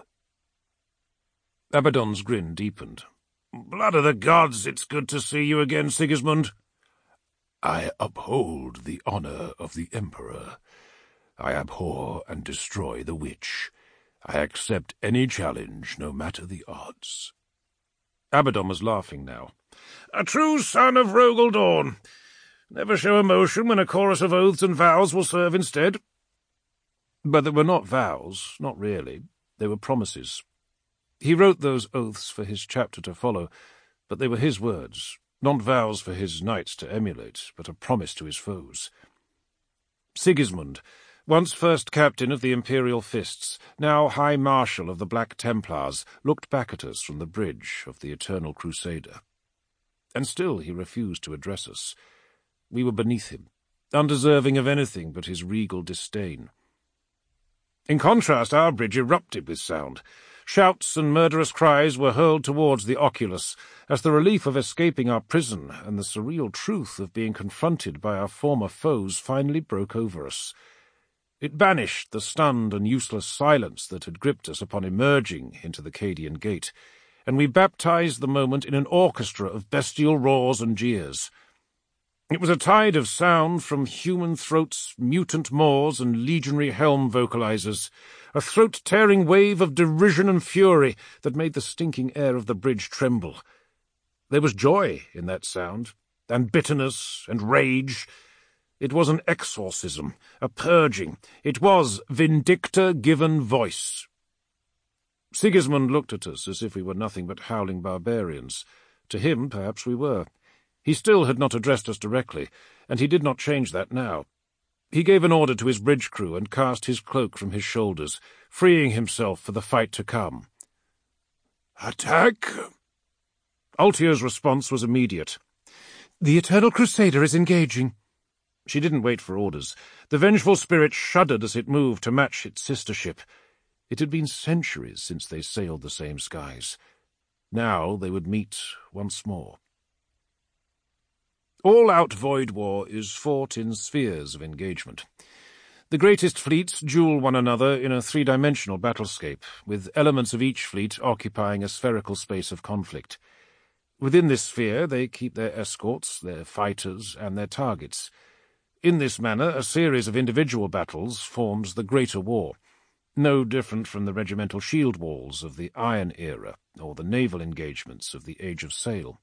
Abaddon's grin deepened. "Blood of the gods, it's good to see you again, Sigismund." "I uphold the honour of the Emperor. I abhor and destroy the witch. I accept any challenge, no matter the odds." Abaddon was laughing now. "A true son of Rogel Dawn. Never show emotion when a chorus of oaths and vows will serve instead." But they were not vows, not really. They were promises. He wrote those oaths for his chapter to follow, but they were his words, not vows for his knights to emulate, but a promise to his foes. Sigismund, once first captain of the Imperial Fists, now High Marshal of the Black Templars, looked back at us from the bridge of the Eternal Crusader. And still he refused to address us. We were beneath him, undeserving of anything but his regal disdain. In contrast, our bridge erupted with sound. Shouts and murderous cries were hurled towards the oculus, as the relief of escaping our prison and the surreal truth of being confronted by our former foes finally broke over us. It banished the stunned and useless silence that had gripped us upon emerging into the Cadian Gate, and we baptized the moment in an orchestra of bestial roars and jeers. It was a tide of sound from human throats, mutant maws, and legionary helm vocalizers, a throat-tearing wave of derision and fury that made the stinking air of the bridge tremble. There was joy in that sound, and bitterness and rage. It was an exorcism, a purging. It was Vindicta given voice. Sigismund looked at us as if we were nothing but howling barbarians. To him, perhaps we were. He still had not addressed us directly, and he did not change that now. He gave an order to his bridge crew and cast his cloak from his shoulders, freeing himself for the fight to come. "Attack!" Altio's response was immediate. "The Eternal Crusader is engaging." She didn't wait for orders. The vengeful spirit shuddered as it moved to match its sister ship. It had been centuries since they sailed the same skies. Now they would meet once more. All-out void war is fought in spheres of engagement. The greatest fleets duel one another in a three-dimensional battlescape, with elements of each fleet occupying a spherical space of conflict. Within this sphere they keep their escorts, their fighters, and their targets. In this manner, a series of individual battles forms the Greater War, no different from the regimental shield walls of the Iron Era or the naval engagements of the Age of Sail.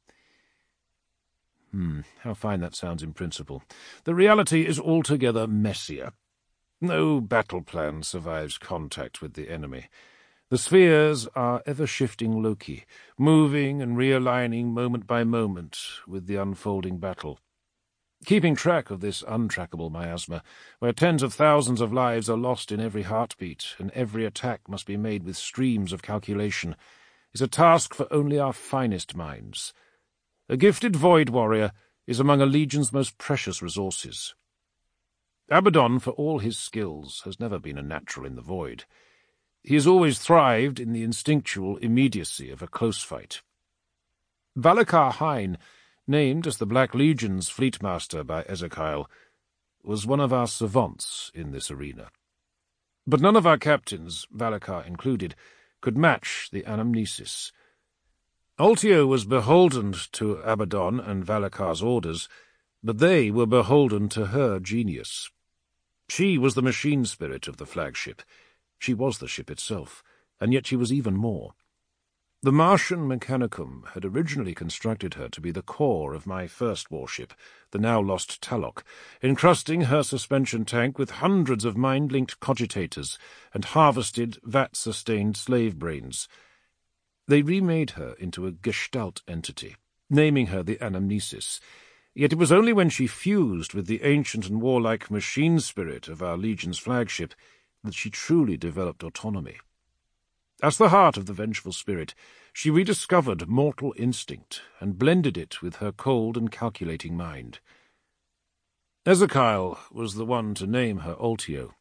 Hmm, how fine that sounds in principle. The reality is altogether messier. No battle plan survives contact with the enemy. The spheres are ever-shifting loci, moving and realigning moment by moment with the unfolding battle. Keeping track of this untrackable miasma, where tens of thousands of lives are lost in every heartbeat and every attack must be made with streams of calculation, is a task for only our finest minds. A gifted Void Warrior is among a legion's most precious resources. Abaddon, for all his skills, has never been a natural in the Void. He has always thrived in the instinctual immediacy of a close fight. Valakar Hain, named as the Black Legion's fleetmaster by Ezekiel, was one of our savants in this arena. But none of our captains, Valakar included, could match the anamnesis. Altio was beholden to Abaddon and Valakar's orders, but they were beholden to her genius. She was the machine spirit of the flagship. She was the ship itself, and yet she was even more. The Martian Mechanicum had originally constructed her to be the core of my first warship, the now-lost Talok, encrusting her suspension tank with hundreds of mind-linked cogitators and harvested, vat-sustained slave brains. They remade her into a gestalt entity, naming her the Anamnesis, yet it was only when she fused with the ancient and warlike machine spirit of our Legion's flagship that she truly developed autonomy. As the heart of the vengeful spirit, she rediscovered mortal instinct and blended it with her cold and calculating mind. Ezekiel was the one to name her Altio.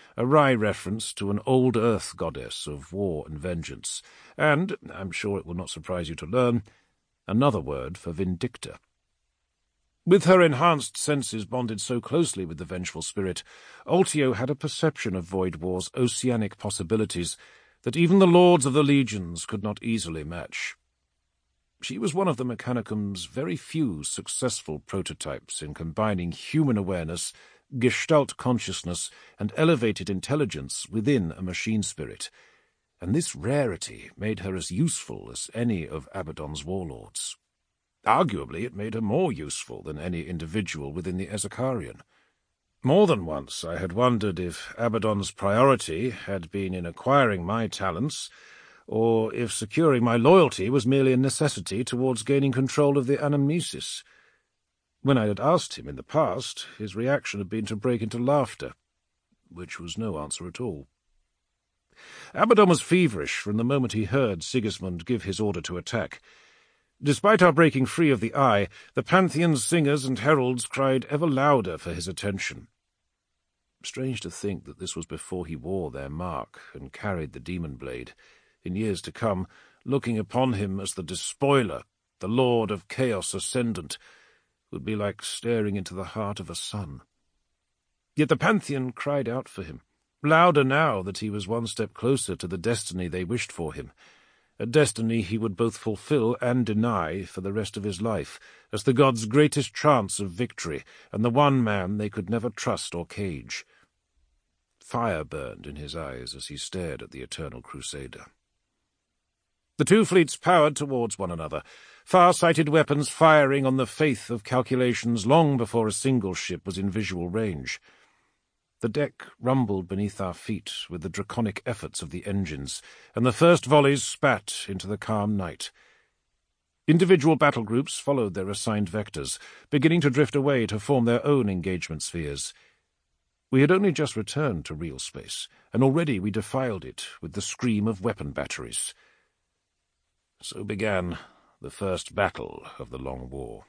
a wry reference to an old earth goddess of war and vengeance, and, I'm sure it will not surprise you to learn, another word for Vindicta. With her enhanced senses bonded so closely with the vengeful spirit, Ultio had a perception of Void War's oceanic possibilities that even the lords of the legions could not easily match. She was one of the Mechanicum's very few successful prototypes in combining human awareness, Gestalt consciousness, and elevated intelligence within a machine spirit, and this rarity made her as useful as any of Abaddon's warlords. Arguably, it made her more useful than any individual within the Ezekarian. More than once I had wondered if Abaddon's priority had been in acquiring my talents, or if securing my loyalty was merely a necessity towards gaining control of the anamnesis. When I had asked him in the past, his reaction had been to break into laughter, which was no answer at all. Abaddon was feverish from the moment he heard Sigismund give his order to attack. Despite our breaking free of the Eye, the Pantheon's singers and heralds cried ever louder for his attention. Strange to think that this was before he wore their mark and carried the demon blade. In years to come, looking upon him as the despoiler, the Lord of Chaos Ascendant, would be like staring into the heart of a sun. Yet the Pantheon cried out for him, louder now that he was one step closer to the destiny they wished for him, a destiny he would both fulfill and deny for the rest of his life, as the gods' greatest chance of victory, and the one man they could never trust or cage. Fire burned in his eyes as he stared at the Eternal Crusader. The two fleets powered towards one another, far-sighted weapons firing on the faith of calculations long before a single ship was in visual range. The deck rumbled beneath our feet with the draconic efforts of the engines, and the first volleys spat into the calm night. Individual battle groups followed their assigned vectors, beginning to drift away to form their own engagement spheres. We had only just returned to real space, and already we defiled it with the scream of weapon batteries. So began the first battle of the Long War.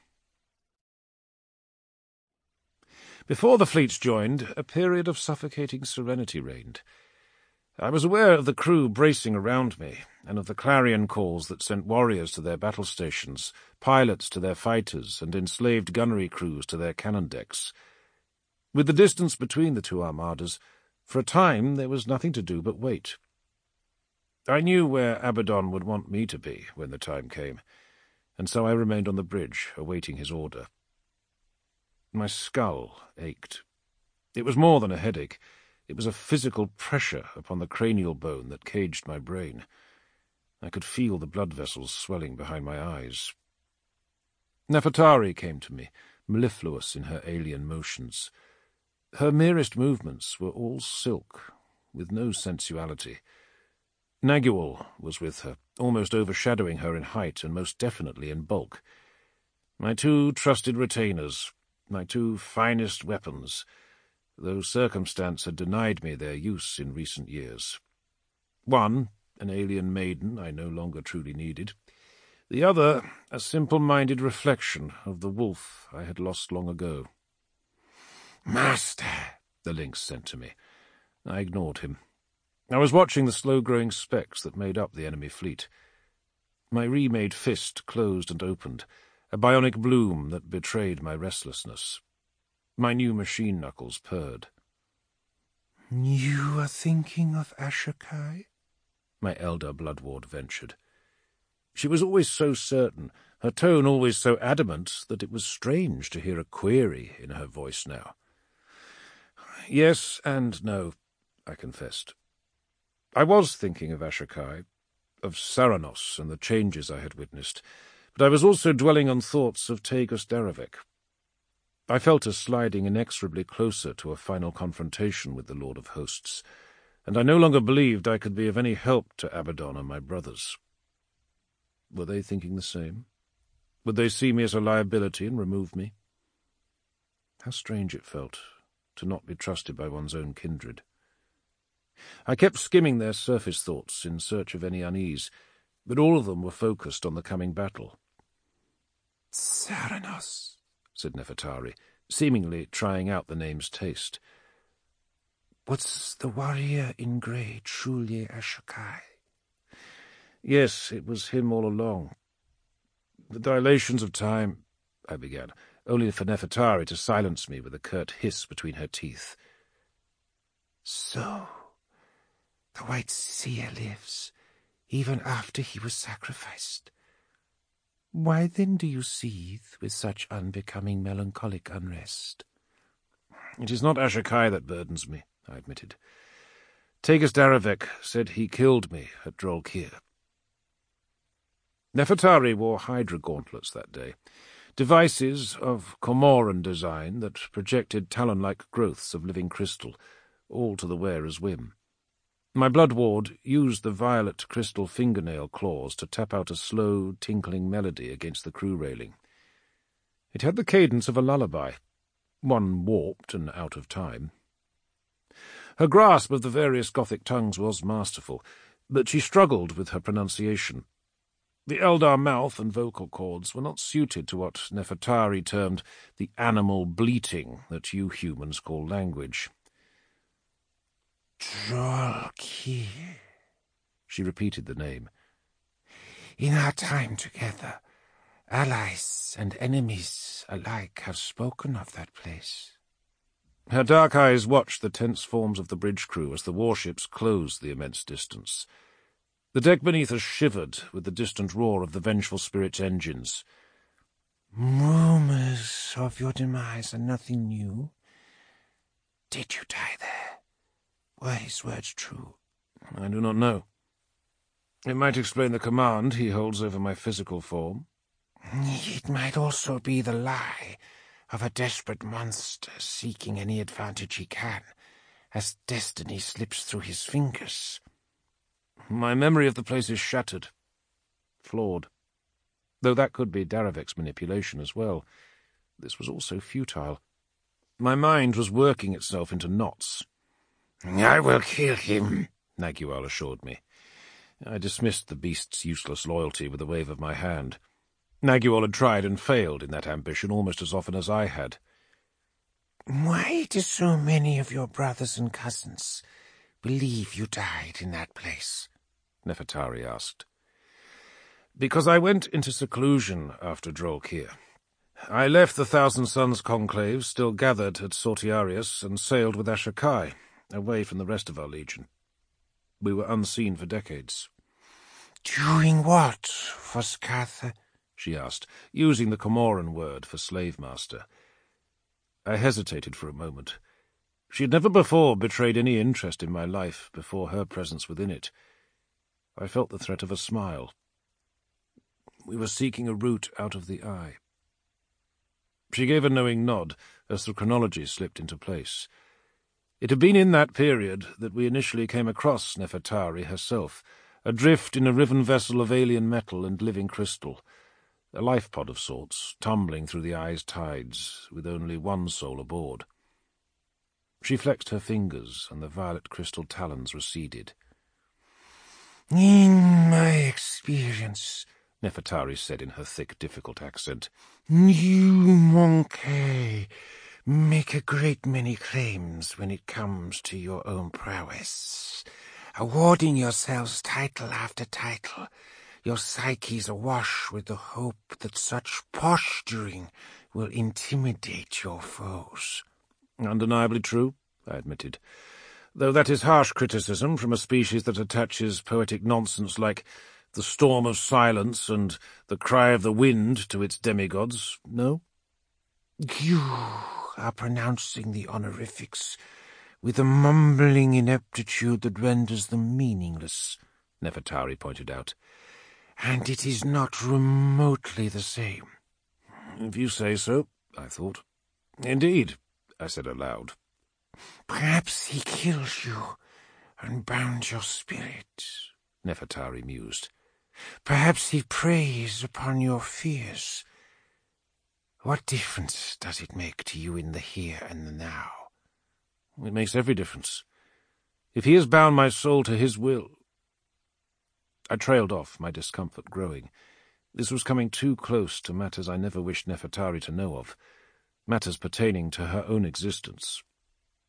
Before the fleets joined, a period of suffocating serenity reigned. I was aware of the crew bracing around me, and of the clarion calls that sent warriors to their battle stations, pilots to their fighters, and enslaved gunnery crews to their cannon decks. With the distance between the two armadas, for a time there was nothing to do but wait. I knew where Abaddon would want me to be when the time came, and so I remained on the bridge, awaiting his order. My skull ached. It was more than a headache. It was a physical pressure upon the cranial bone that caged my brain. I could feel the blood vessels swelling behind my eyes. Nefertari came to me, mellifluous in her alien motions. Her merest movements were all silk, with no sensuality. Nagual was with her, almost overshadowing her in height and most definitely in bulk. My two trusted retainers, my two finest weapons, though circumstance had denied me their use in recent years. One, an alien maiden I no longer truly needed. The other, a simple-minded reflection of the wolf I had lost long ago. "Master," the lynx sent to me. I ignored him. I was watching the slow-growing specks that made up the enemy fleet. My remade fist closed and opened, a bionic bloom that betrayed my restlessness. My new machine knuckles purred. "You are thinking of Ashokai?" my elder bloodward ventured. She was always so certain, her tone always so adamant, that it was strange to hear a query in her voice now. "Yes and no," I confessed. I was thinking of Ashokai, of Saranos and the changes I had witnessed, but I was also dwelling on thoughts of Tagus Daravek. I felt us sliding inexorably closer to a final confrontation with the Lord of Hosts, and I no longer believed I could be of any help to Abaddon and my brothers. Were they thinking the same? Would they see me as a liability and remove me? How strange it felt to not be trusted by one's own kindred. I kept skimming their surface thoughts in search of any unease, but all of them were focused on the coming battle. "Saranos," said Nefertari, seemingly trying out the name's taste. Was the warrior in grey truly Ashokai? Yes, it was him all along. The dilations of time, I began, only for Nefertari to silence me with a curt hiss between her teeth. So, the White Seer lives, even after he was sacrificed. Why then do you seethe with such unbecoming melancholic unrest? It is not Ashokai that burdens me, I admitted. Tegus Daravek said he killed me at Drolkir. Nefertari wore Hydra gauntlets that day, devices of Comoran design that projected talon-like growths of living crystal, all to the wearer's whim. My blood ward used the violet crystal fingernail claws to tap out a slow, tinkling melody against the crew railing. It had the cadence of a lullaby, one warped and out of time. Her grasp of the various Gothic tongues was masterful, but she struggled with her pronunciation. The Eldar mouth and vocal cords were not suited to what Nefertari termed the animal bleating that you humans call language. Drolkir, she repeated the name. In our time together, allies and enemies alike have spoken of that place. Her dark eyes watched the tense forms of the bridge crew as the warships closed the immense distance. The deck beneath us shivered with the distant roar of the vengeful spirit's engines. Rumours of your demise are nothing new. Did you die there? Were his words true? I do not know. It might explain the command he holds over my physical form. It might also be the lie of a desperate monster seeking any advantage he can, as destiny slips through his fingers. My memory of the place is shattered, flawed, though that could be Daravek's manipulation as well. This was all so futile. My mind was working itself into knots. I will kill him, Nagual assured me. I dismissed the beast's useless loyalty with a wave of my hand. Nagual had tried and failed in that ambition almost as often as I had. Why do so many of your brothers and cousins believe you died in that place? Nefertari asked. Because I went into seclusion after Drolkir. I left the Thousand Sons conclave still gathered at Sortiarius and sailed with Ashokai, away from the rest of our legion. We were unseen for decades. Doing what, Foskatha? She asked, using the Comoran word for slave master. I hesitated for a moment. She had never before betrayed any interest in my life before her presence within it. I felt the threat of a smile. We were seeking a route out of the eye. She gave a knowing nod as the chronology slipped into place. It had been in that period that we initially came across Nefertari herself, adrift in a riven vessel of alien metal and living crystal, a life-pod of sorts, tumbling through the eye's tides, with only one soul aboard. She flexed her fingers, and the violet crystal talons receded. In my experience, Nefertari said in her thick, difficult accent, you, Monkey, make a great many claims when it comes to your own prowess, awarding yourselves title after title, your psyches awash with the hope that such posturing will intimidate your foes. Undeniably true, I admitted, though that is harsh criticism from a species that attaches poetic nonsense like the storm of silence and the cry of the wind to its demigods, no? You are pronouncing the honorifics with a mumbling ineptitude that renders them meaningless, Nefertari pointed out, and it is not remotely the same. If you say so, I thought. Indeed, I said aloud. Perhaps he kills you and bound your spirit, Nefertari mused. Perhaps he preys upon your fears. What difference does it make to you in the here and the now? It makes every difference. If he has bound my soul to his will... I trailed off, my discomfort growing. This was coming too close to matters I never wished Nefertari to know of, matters pertaining to her own existence.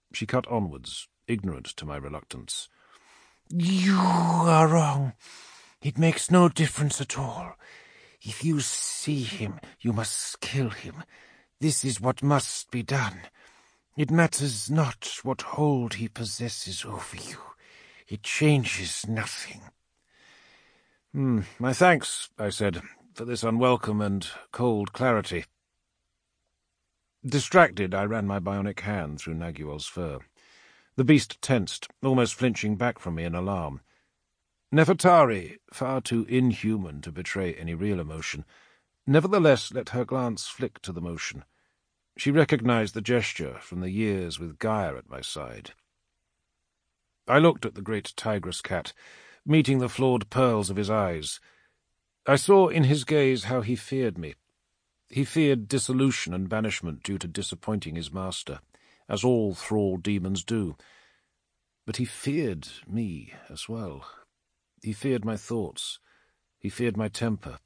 She cut onwards, ignorant to my reluctance. You are wrong. It makes no difference at all. If you see him, you must kill him. This is what must be done. It matters not what hold he possesses over you. It changes nothing. Hmm, my thanks, I said, for this unwelcome and cold clarity. Distracted, I ran my bionic hand through Nagual's fur. The beast tensed, almost flinching back from me in alarm. Nefertari, far too inhuman to betray any real emotion, nevertheless let her glance flick to the motion. She recognized the gesture from the years with Gaia at my side. I looked at the great tigress cat, meeting the flawed pearls of his eyes. I saw in his gaze how he feared me. He feared dissolution and banishment due to disappointing his master, as all thrall demons do. But he feared me as well. He feared my thoughts. He feared my temper.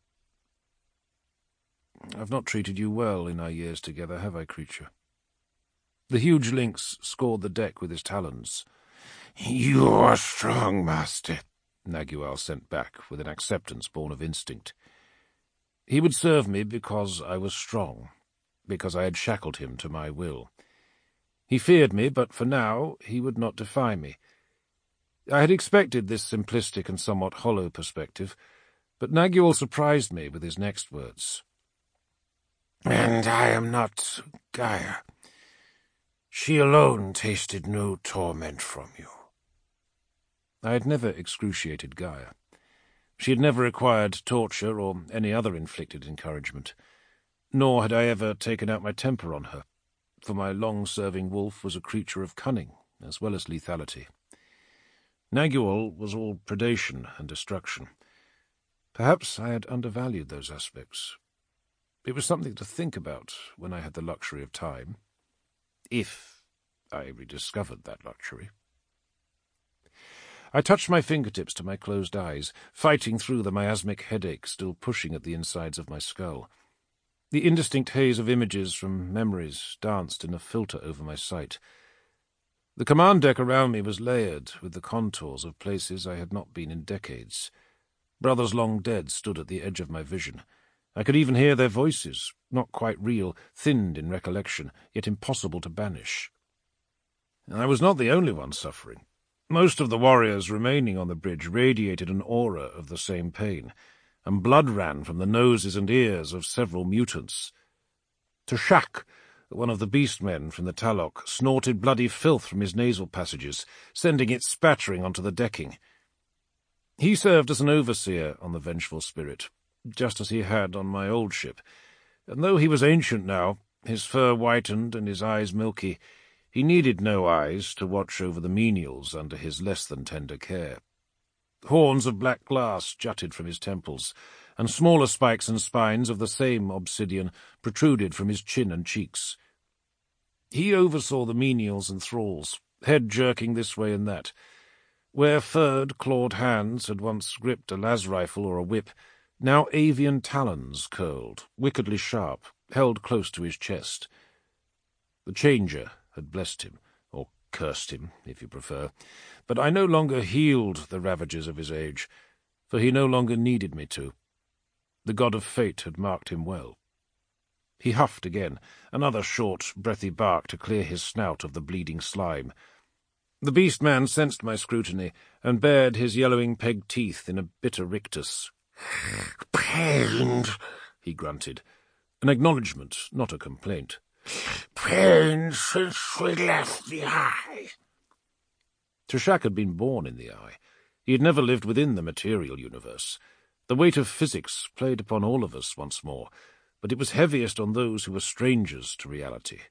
I've not treated you well in our years together, have I, creature? The huge lynx scored the deck with his talons. You are strong, master, Nagual sent back with an acceptance born of instinct. He would serve me because I was strong, because I had shackled him to my will. He feared me, but for now he would not defy me. I had expected this simplistic and somewhat hollow perspective, but Nagual surprised me with his next words. And I am not Gaia. She alone tasted no torment from you. I had never excruciated Gaia. She had never required torture or any other inflicted encouragement, nor had I ever taken out my temper on her, for my long-serving wolf was a creature of cunning as well as lethality. Nagual was all predation and destruction. Perhaps I had undervalued those aspects. It was something to think about when I had the luxury of time, if I rediscovered that luxury. I touched my fingertips to my closed eyes, fighting through the miasmic headache still pushing at the insides of my skull. The indistinct haze of images from memories danced in a filter over my sight. The command deck around me was layered with the contours of places I had not been in decades. Brothers long dead stood at the edge of my vision. I could even hear their voices, not quite real, thinned in recollection, yet impossible to banish. I was not the only one suffering. Most of the warriors remaining on the bridge radiated an aura of the same pain, and blood ran from the noses and ears of several mutants. Tashak, one of the beast-men from the Talok, snorted bloody filth from his nasal passages, sending it spattering onto the decking. He served as an overseer on the Vengeful Spirit, just as he had on my old ship, and though he was ancient now, his fur whitened and his eyes milky, he needed no eyes to watch over the menials under his less-than-tender care. Horns of black glass jutted from his temples, and smaller spikes and spines of the same obsidian protruded from his chin and cheeks. He oversaw the menials and thralls, head jerking this way and that. Where furred, clawed hands had once gripped a las rifle or a whip, now avian talons curled, wickedly sharp, held close to his chest. The Changer had blessed him, or cursed him, if you prefer, but I no longer healed the ravages of his age, for he no longer needed me to. The god of fate had marked him well. He huffed again, another short, breathy bark to clear his snout of the bleeding slime. The beast-man sensed my scrutiny, and bared his yellowing peg teeth in a bitter rictus. "Pain," he grunted, an acknowledgment, not a complaint. "Pain since we left the Eye." Tashak had been born in the Eye. He had never lived within the material universe. The weight of physics played upon all of us once more, but it was heaviest on those who were strangers to reality.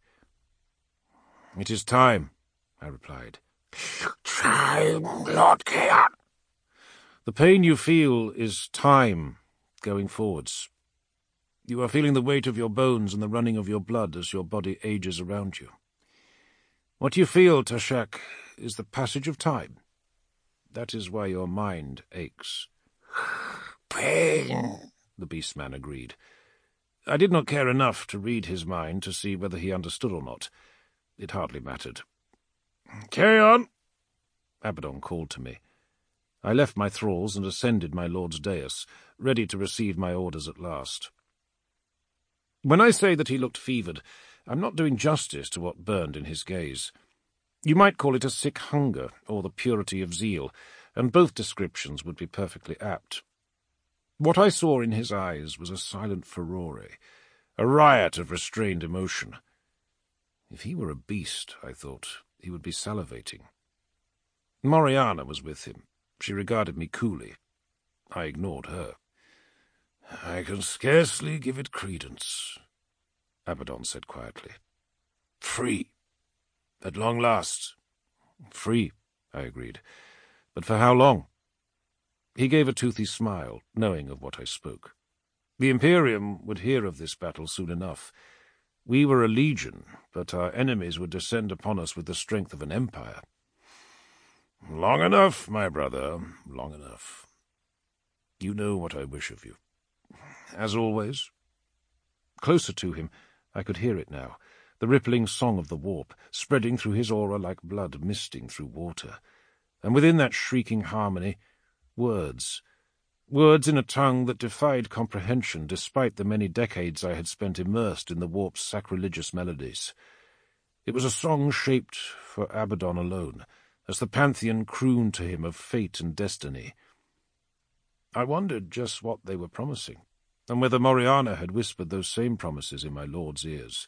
"It is time," I replied. "Time, Lord Kaon." "The pain you feel is time going forwards. You are feeling the weight of your bones and the running of your blood as your body ages around you. What you feel, Tashak, is the passage of time. That is why your mind aches." "Pain," the beast-man agreed. I did not care enough to read his mind to see whether he understood or not. It hardly mattered. Caon! Abaddon called to me. I left my thralls and ascended my lord's dais, ready to receive my orders at last. When I say that he looked fevered, I'm not doing justice to what burned in his gaze. You might call it a sick hunger, or the purity of zeal, and both descriptions would be perfectly apt. What I saw in his eyes was a silent furore, a riot of restrained emotion. If he were a beast, I thought, he would be salivating. Moriana was with him. She regarded me coolly. I ignored her. "I can scarcely give it credence," Abaddon said quietly. "Free. At long last." "Free," I agreed. "But for how long?" He gave a toothy smile, knowing of what I spoke. The Imperium would hear of this battle soon enough. We were a legion, but our enemies would descend upon us with the strength of an empire. "Long enough, my brother, long enough. You know what I wish of you. As always." Closer to him, I could hear it now, the rippling song of the warp, spreading through his aura like blood misting through water. And within that shrieking harmony, words. Words in a tongue that defied comprehension despite the many decades I had spent immersed in the warp's sacrilegious melodies. It was a song shaped for Abaddon alone, as the Pantheon crooned to him of fate and destiny. I wondered just what they were promising, and whether Moriana had whispered those same promises in my lord's ears.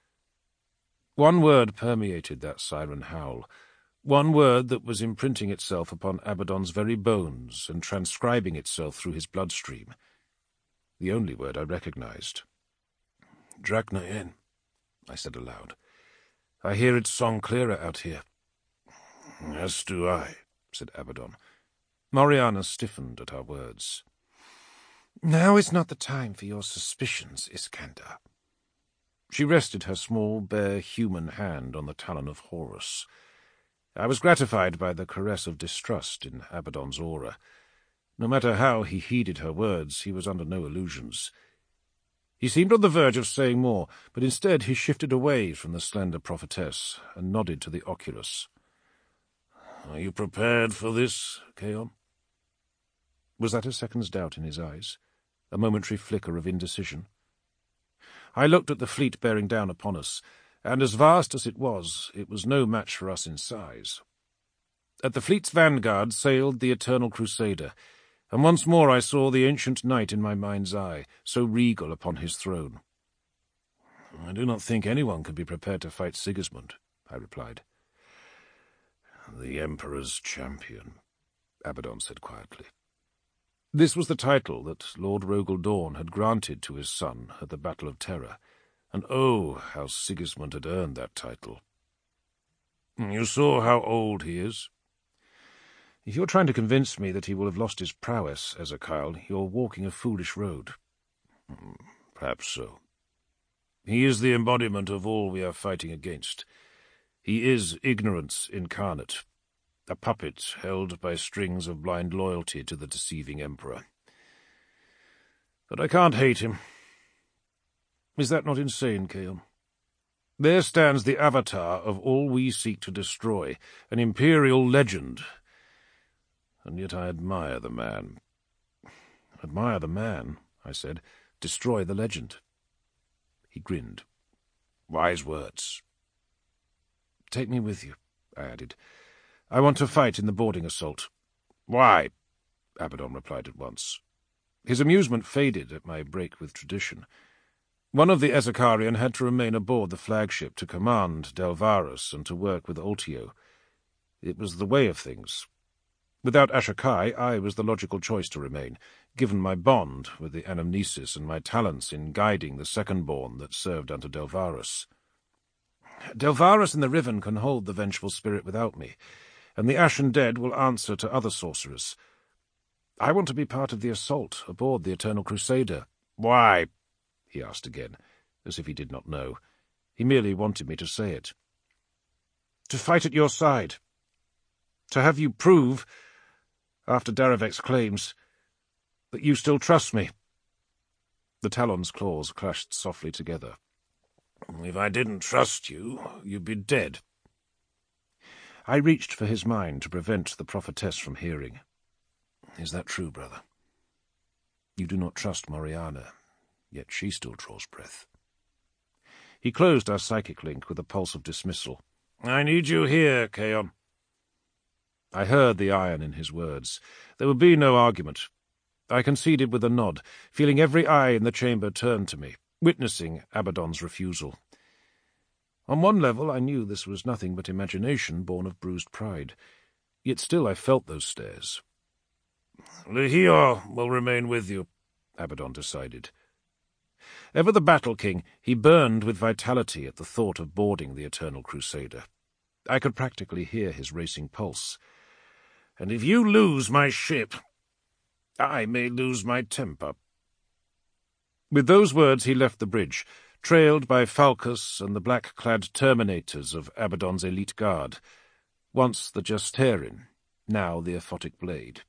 One word permeated that siren howl, one word that was imprinting itself upon Abaddon's very bones and transcribing itself through his bloodstream. The only word I recognized. "Draknaen," I said aloud. "I hear its song clearer out here." "As do I," said Abaddon. Moriana stiffened at our words. "Now is not the time for your suspicions, Iskander." She rested her small, bare, human hand on the talon of Horus. I was gratified by the caress of distrust in Abaddon's aura. No matter how he heeded her words, he was under no illusions. He seemed on the verge of saying more, but instead he shifted away from the slender prophetess and nodded to the oculus. "Are you prepared for this, Caon?" Was that a second's doubt in his eyes? A momentary flicker of indecision? I looked at the fleet bearing down upon us, and as vast as it was, it was no match for us in size. At the fleet's vanguard sailed the Eternal Crusader, and once more I saw the ancient knight in my mind's eye, so regal upon his throne. "I do not think anyone could be prepared to fight Sigismund," I replied. "The Emperor's champion," Abaddon said quietly. This was the title that Lord Rogel Dawn had granted to his son at the Battle of Terra, and oh, how Sigismund had earned that title. "You saw how old he is?" "If you're trying to convince me that he will have lost his prowess, Ezekiel, you're walking a foolish road." "Perhaps so. He is the embodiment of all we are fighting against. He is ignorance incarnate, a puppet held by strings of blind loyalty to the deceiving Emperor. But I can't hate him. Is that not insane, Caon? There stands the avatar of all we seek to destroy, an imperial legend. And yet I admire the man." "Admire the man," I said. "Destroy the legend." He grinned. "Wise words." "Take me with you," I added. "I want to fight in the boarding assault." "Why?" Abaddon replied at once. His amusement faded at my break with tradition. One of the Ezekarian had to remain aboard the flagship to command Delvarus and to work with Ultio. It was the way of things. Without Ashokai, I was the logical choice to remain, given my bond with the anamnesis and my talents in guiding the second-born that served under Delvarus. Delvarus and the Riven can hold the vengeful spirit without me, and the Ashen Dead will answer to other sorcerers. I want to be part of the assault aboard the Eternal Crusader. "Why?" he asked again, as if he did not know. He merely wanted me to say it. "To fight at your side. To have you prove, after Daravek's claims, that you still trust me." The Talon's claws clashed softly together. "If I didn't trust you, you'd be dead." I reached for his mind to prevent the prophetess from hearing. Is that true, brother? You do not trust Moriana, yet she still draws breath. He closed our psychic link with a pulse of dismissal. I need you here, Kaon. I heard the iron in his words. There would be no argument. I conceded with a nod, feeling every eye in the chamber turn to me, witnessing Abaddon's refusal. On one level I knew this was nothing but imagination born of bruised pride, yet still I felt those stares. Lihir will remain with you, Abaddon decided. Ever the Battle-King, he burned with vitality at the thought of boarding the Eternal Crusader. I could practically hear his racing pulse. And if you lose my ship, I may lose my temper. With those words he left the bridge, trailed by Falcus and the black-clad Terminators of Abaddon's elite guard, once the Justerin, now the Aphotic Blade.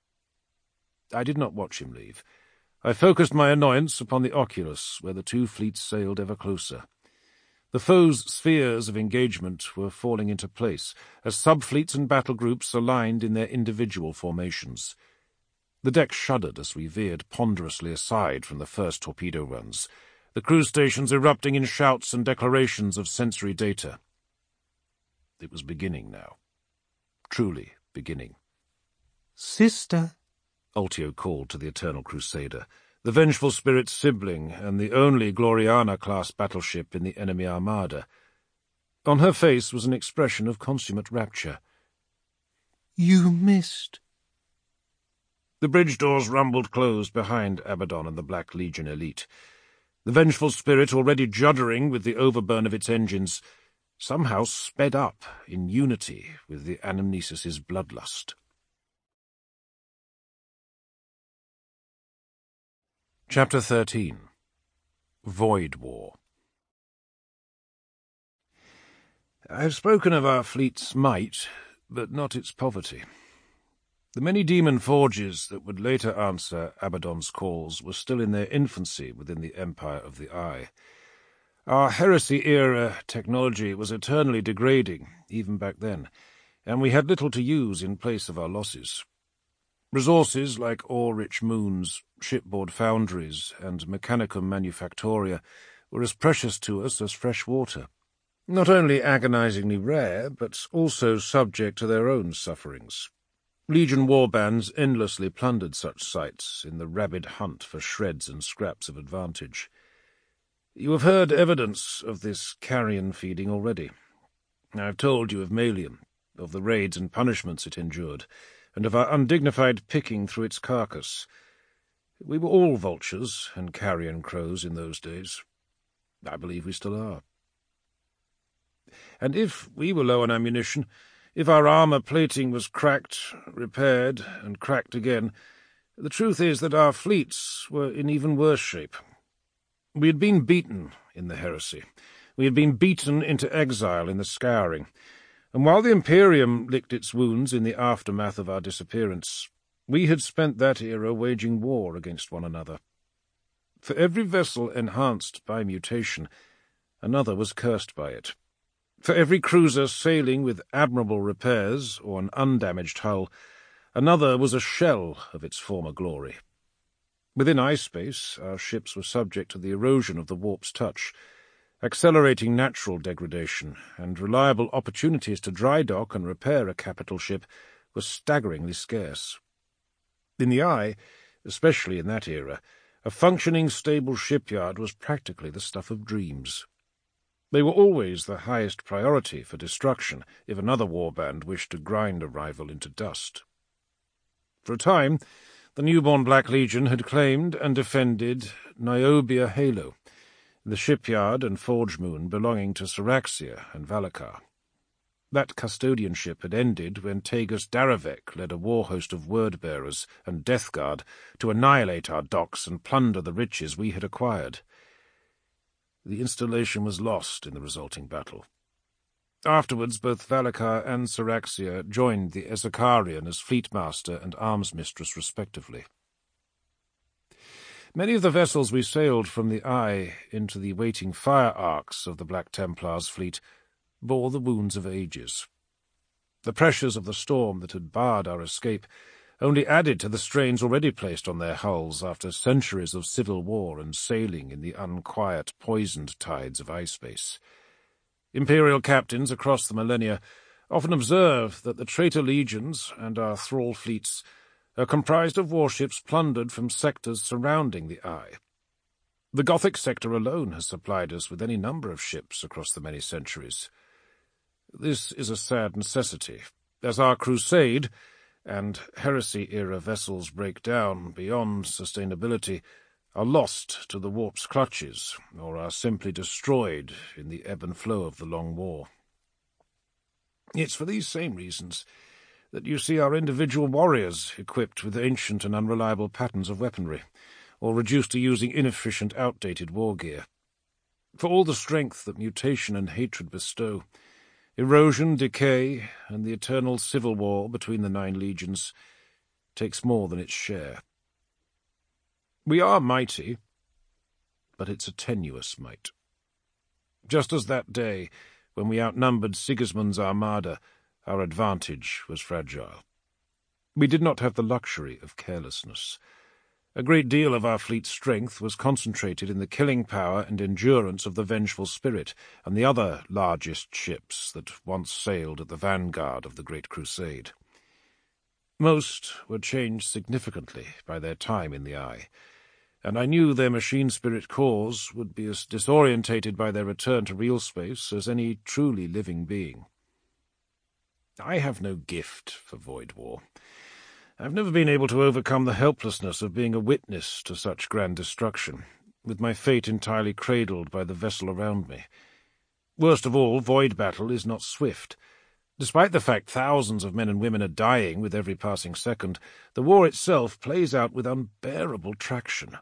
I did not watch him leave. I focused my annoyance upon the Oculus, where the two fleets sailed ever closer. The foe's spheres of engagement were falling into place, as sub-fleets and battle groups aligned in their individual formations. The deck shuddered as we veered ponderously aside from the first torpedo runs, the cruise stations erupting in shouts and declarations of sensory data. It was beginning now. Truly beginning. "Sister," Ultio called to the Eternal Crusader, the vengeful spirit's sibling and the only Gloriana-class battleship in the enemy armada. On her face was an expression of consummate rapture. "You missed." The bridge doors rumbled closed behind Abaddon and the Black Legion elite. The vengeful spirit, already juddering with the overburn of its engines, somehow sped up in unity with the Anamnesis's bloodlust. Chapter thirteen. Void War. I have spoken of our fleet's might, but not its poverty. The many demon forges that would later answer Abaddon's calls were still in their infancy within the Empire of the Eye. Our heresy-era technology was eternally degrading, even back then, and we had little to use in place of our losses. Resources like ore-rich moons, shipboard foundries, and mechanicum manufactoria were as precious to us as fresh water. Not only agonizingly rare, but also subject to their own sufferings. Legion warbands endlessly plundered such sites in the rabid hunt for shreds and scraps of advantage. You have heard evidence of this carrion feeding already. I have told you of Malium, of the raids and punishments it endured, and of our undignified picking through its carcass. We were all vultures and carrion crows in those days. I believe we still are. And if we were low on ammunition, if our armour plating was cracked, repaired, and cracked again, the truth is that our fleets were in even worse shape. We had been beaten in the heresy. We had been beaten into exile in the Scouring. And while the Imperium licked its wounds in the aftermath of our disappearance, we had spent that era waging war against one another. For every vessel enhanced by mutation, another was cursed by it. For every cruiser sailing with admirable repairs or an undamaged hull, another was a shell of its former glory. Within ice-space, our ships were subject to the erosion of the warp's touch, accelerating natural degradation, and reliable opportunities to dry dock and repair a capital ship were staggeringly scarce. In the Eye, especially in that era, a functioning, stable shipyard was practically the stuff of dreams. They were always the highest priority for destruction if another warband wished to grind a rival into dust. For a time, the newborn Black Legion had claimed and defended Niobia Halo, the shipyard and forge moon belonging to Syraxia and Valakar. That custodianship had ended when Tagus Daravek led a war host of word-bearers and Death Guard to annihilate our docks and plunder the riches we had acquired. The installation was lost in the resulting battle. Afterwards, both Valakar and Syraxia joined the Ezekarian as fleetmaster and arms mistress, respectively. Many of the vessels we sailed from the Eye into the waiting fire arcs of the Black Templars' fleet bore the wounds of ages. The pressures of the storm that had barred our escape only added to the strains already placed on their hulls after centuries of civil war and sailing in the unquiet, poisoned tides of ice-space. Imperial captains across the millennia often observe that the traitor legions and our thrall fleets are comprised of warships plundered from sectors surrounding the Eye. The Gothic sector alone has supplied us with any number of ships across the many centuries. This is a sad necessity, as our crusade and heresy-era vessels break down beyond sustainability, are lost to the warp's clutches, or are simply destroyed in the ebb and flow of the long war. It's for these same reasons that you see our individual warriors equipped with ancient and unreliable patterns of weaponry, or reduced to using inefficient, outdated war gear. For all the strength that mutation and hatred bestow, erosion, decay, and the eternal civil war between the Nine Legions takes more than its share. We are mighty, but it's a tenuous might. Just as that day, when we outnumbered Sigismund's armada, our advantage was fragile. We did not have the luxury of carelessness. A great deal of our fleet's strength was concentrated in the killing power and endurance of the Vengeful Spirit and the other largest ships that once sailed at the vanguard of the Great Crusade. Most were changed significantly by their time in the Eye, and I knew their machine spirit cores would be as disorientated by their return to real space as any truly living being. I have no gift for Void War. I've never been able to overcome the helplessness of being a witness to such grand destruction, with my fate entirely cradled by the vessel around me. Worst of all, Void Battle is not swift. Despite the fact thousands of men and women are dying with every passing second, the war itself plays out with unbearable traction.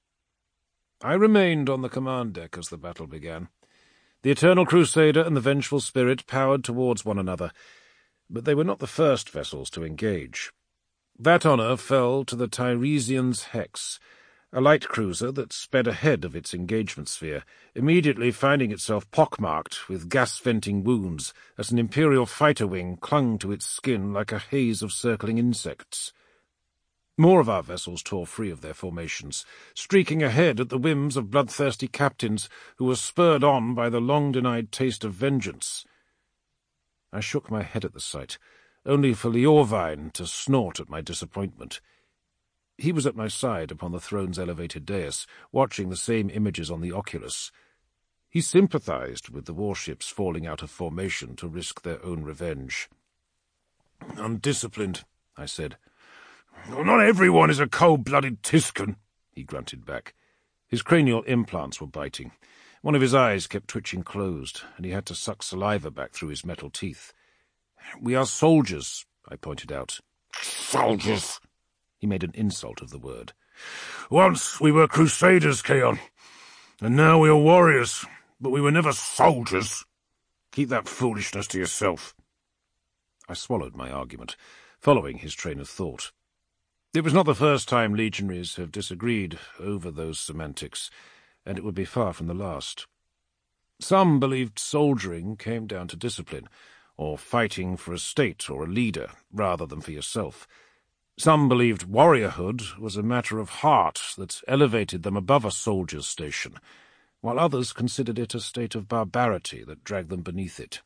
I remained on the command deck as the battle began. The Eternal Crusader and the Vengeful Spirit powered towards one another, but they were not the first vessels to engage. That honour fell to the Tyresian's Hex, a light cruiser that sped ahead of its engagement sphere, immediately finding itself pockmarked with gas-venting wounds as an Imperial fighter wing clung to its skin like a haze of circling insects. More of our vessels tore free of their formations, streaking ahead at the whims of bloodthirsty captains who were spurred on by the long-denied taste of vengeance. I shook my head at the sight, only for Leorvine to snort at my disappointment. He was at my side upon the throne's elevated dais, watching the same images on the oculus. He sympathized with the warships falling out of formation to risk their own revenge. "Undisciplined," I said. Well, not everyone is a cold-blooded Tiscan, he grunted back. His cranial implants were biting. One of his eyes kept twitching closed, and he had to suck saliva back through his metal teeth. "We are soldiers," I pointed out. "Soldiers?" He made an insult of the word. "Once we were crusaders, Kaon, and now we are warriors, but we were never soldiers. Keep that foolishness to yourself." I swallowed my argument, following his train of thought. It was not the first time legionaries have disagreed over those semantics, and it would be far from the last. Some believed soldiering came down to discipline, or fighting for a state or a leader, rather than for yourself. Some believed warriorhood was a matter of heart that elevated them above a soldier's station, while others considered it a state of barbarity that dragged them beneath it.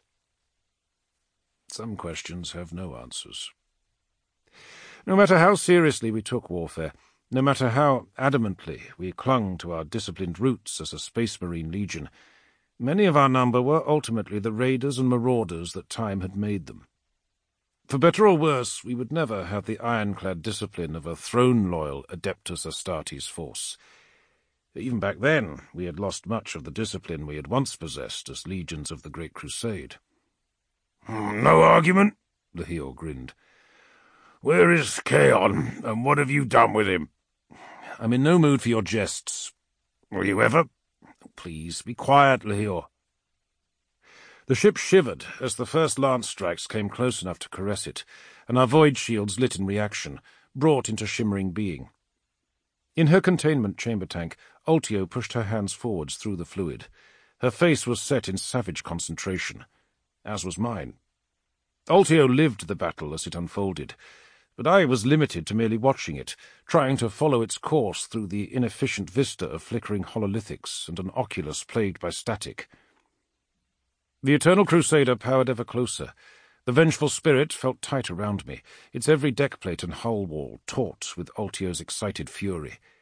Some questions have no answers. No matter how seriously we took warfare, no matter how adamantly we clung to our disciplined roots as a Space Marine Legion, many of our number were ultimately the raiders and marauders that time had made them. For better or worse, we would never have the ironclad discipline of a throne-loyal Adeptus Astartes force. Even back then, we had lost much of the discipline we had once possessed as legions of the Great Crusade. "No argument?" Lehior grinned. "Where is Kaon, and what have you done with him?" "I'm in no mood for your jests." "Will you ever?" "Please, be quiet, Lehior." The ship shivered as the first lance strikes came close enough to caress it, and our void shields lit in reaction, brought into shimmering being. In her containment chamber tank, Ultio pushed her hands forwards through the fluid. Her face was set in savage concentration, as was mine. Altio lived the battle as it unfolded, but I was limited to merely watching it, trying to follow its course through the inefficient vista of flickering hololithics and an oculus plagued by static. The Eternal Crusader powered ever closer. The vengeful spirit felt tight around me, its every deckplate and hull wall taut with Altio's excited fury.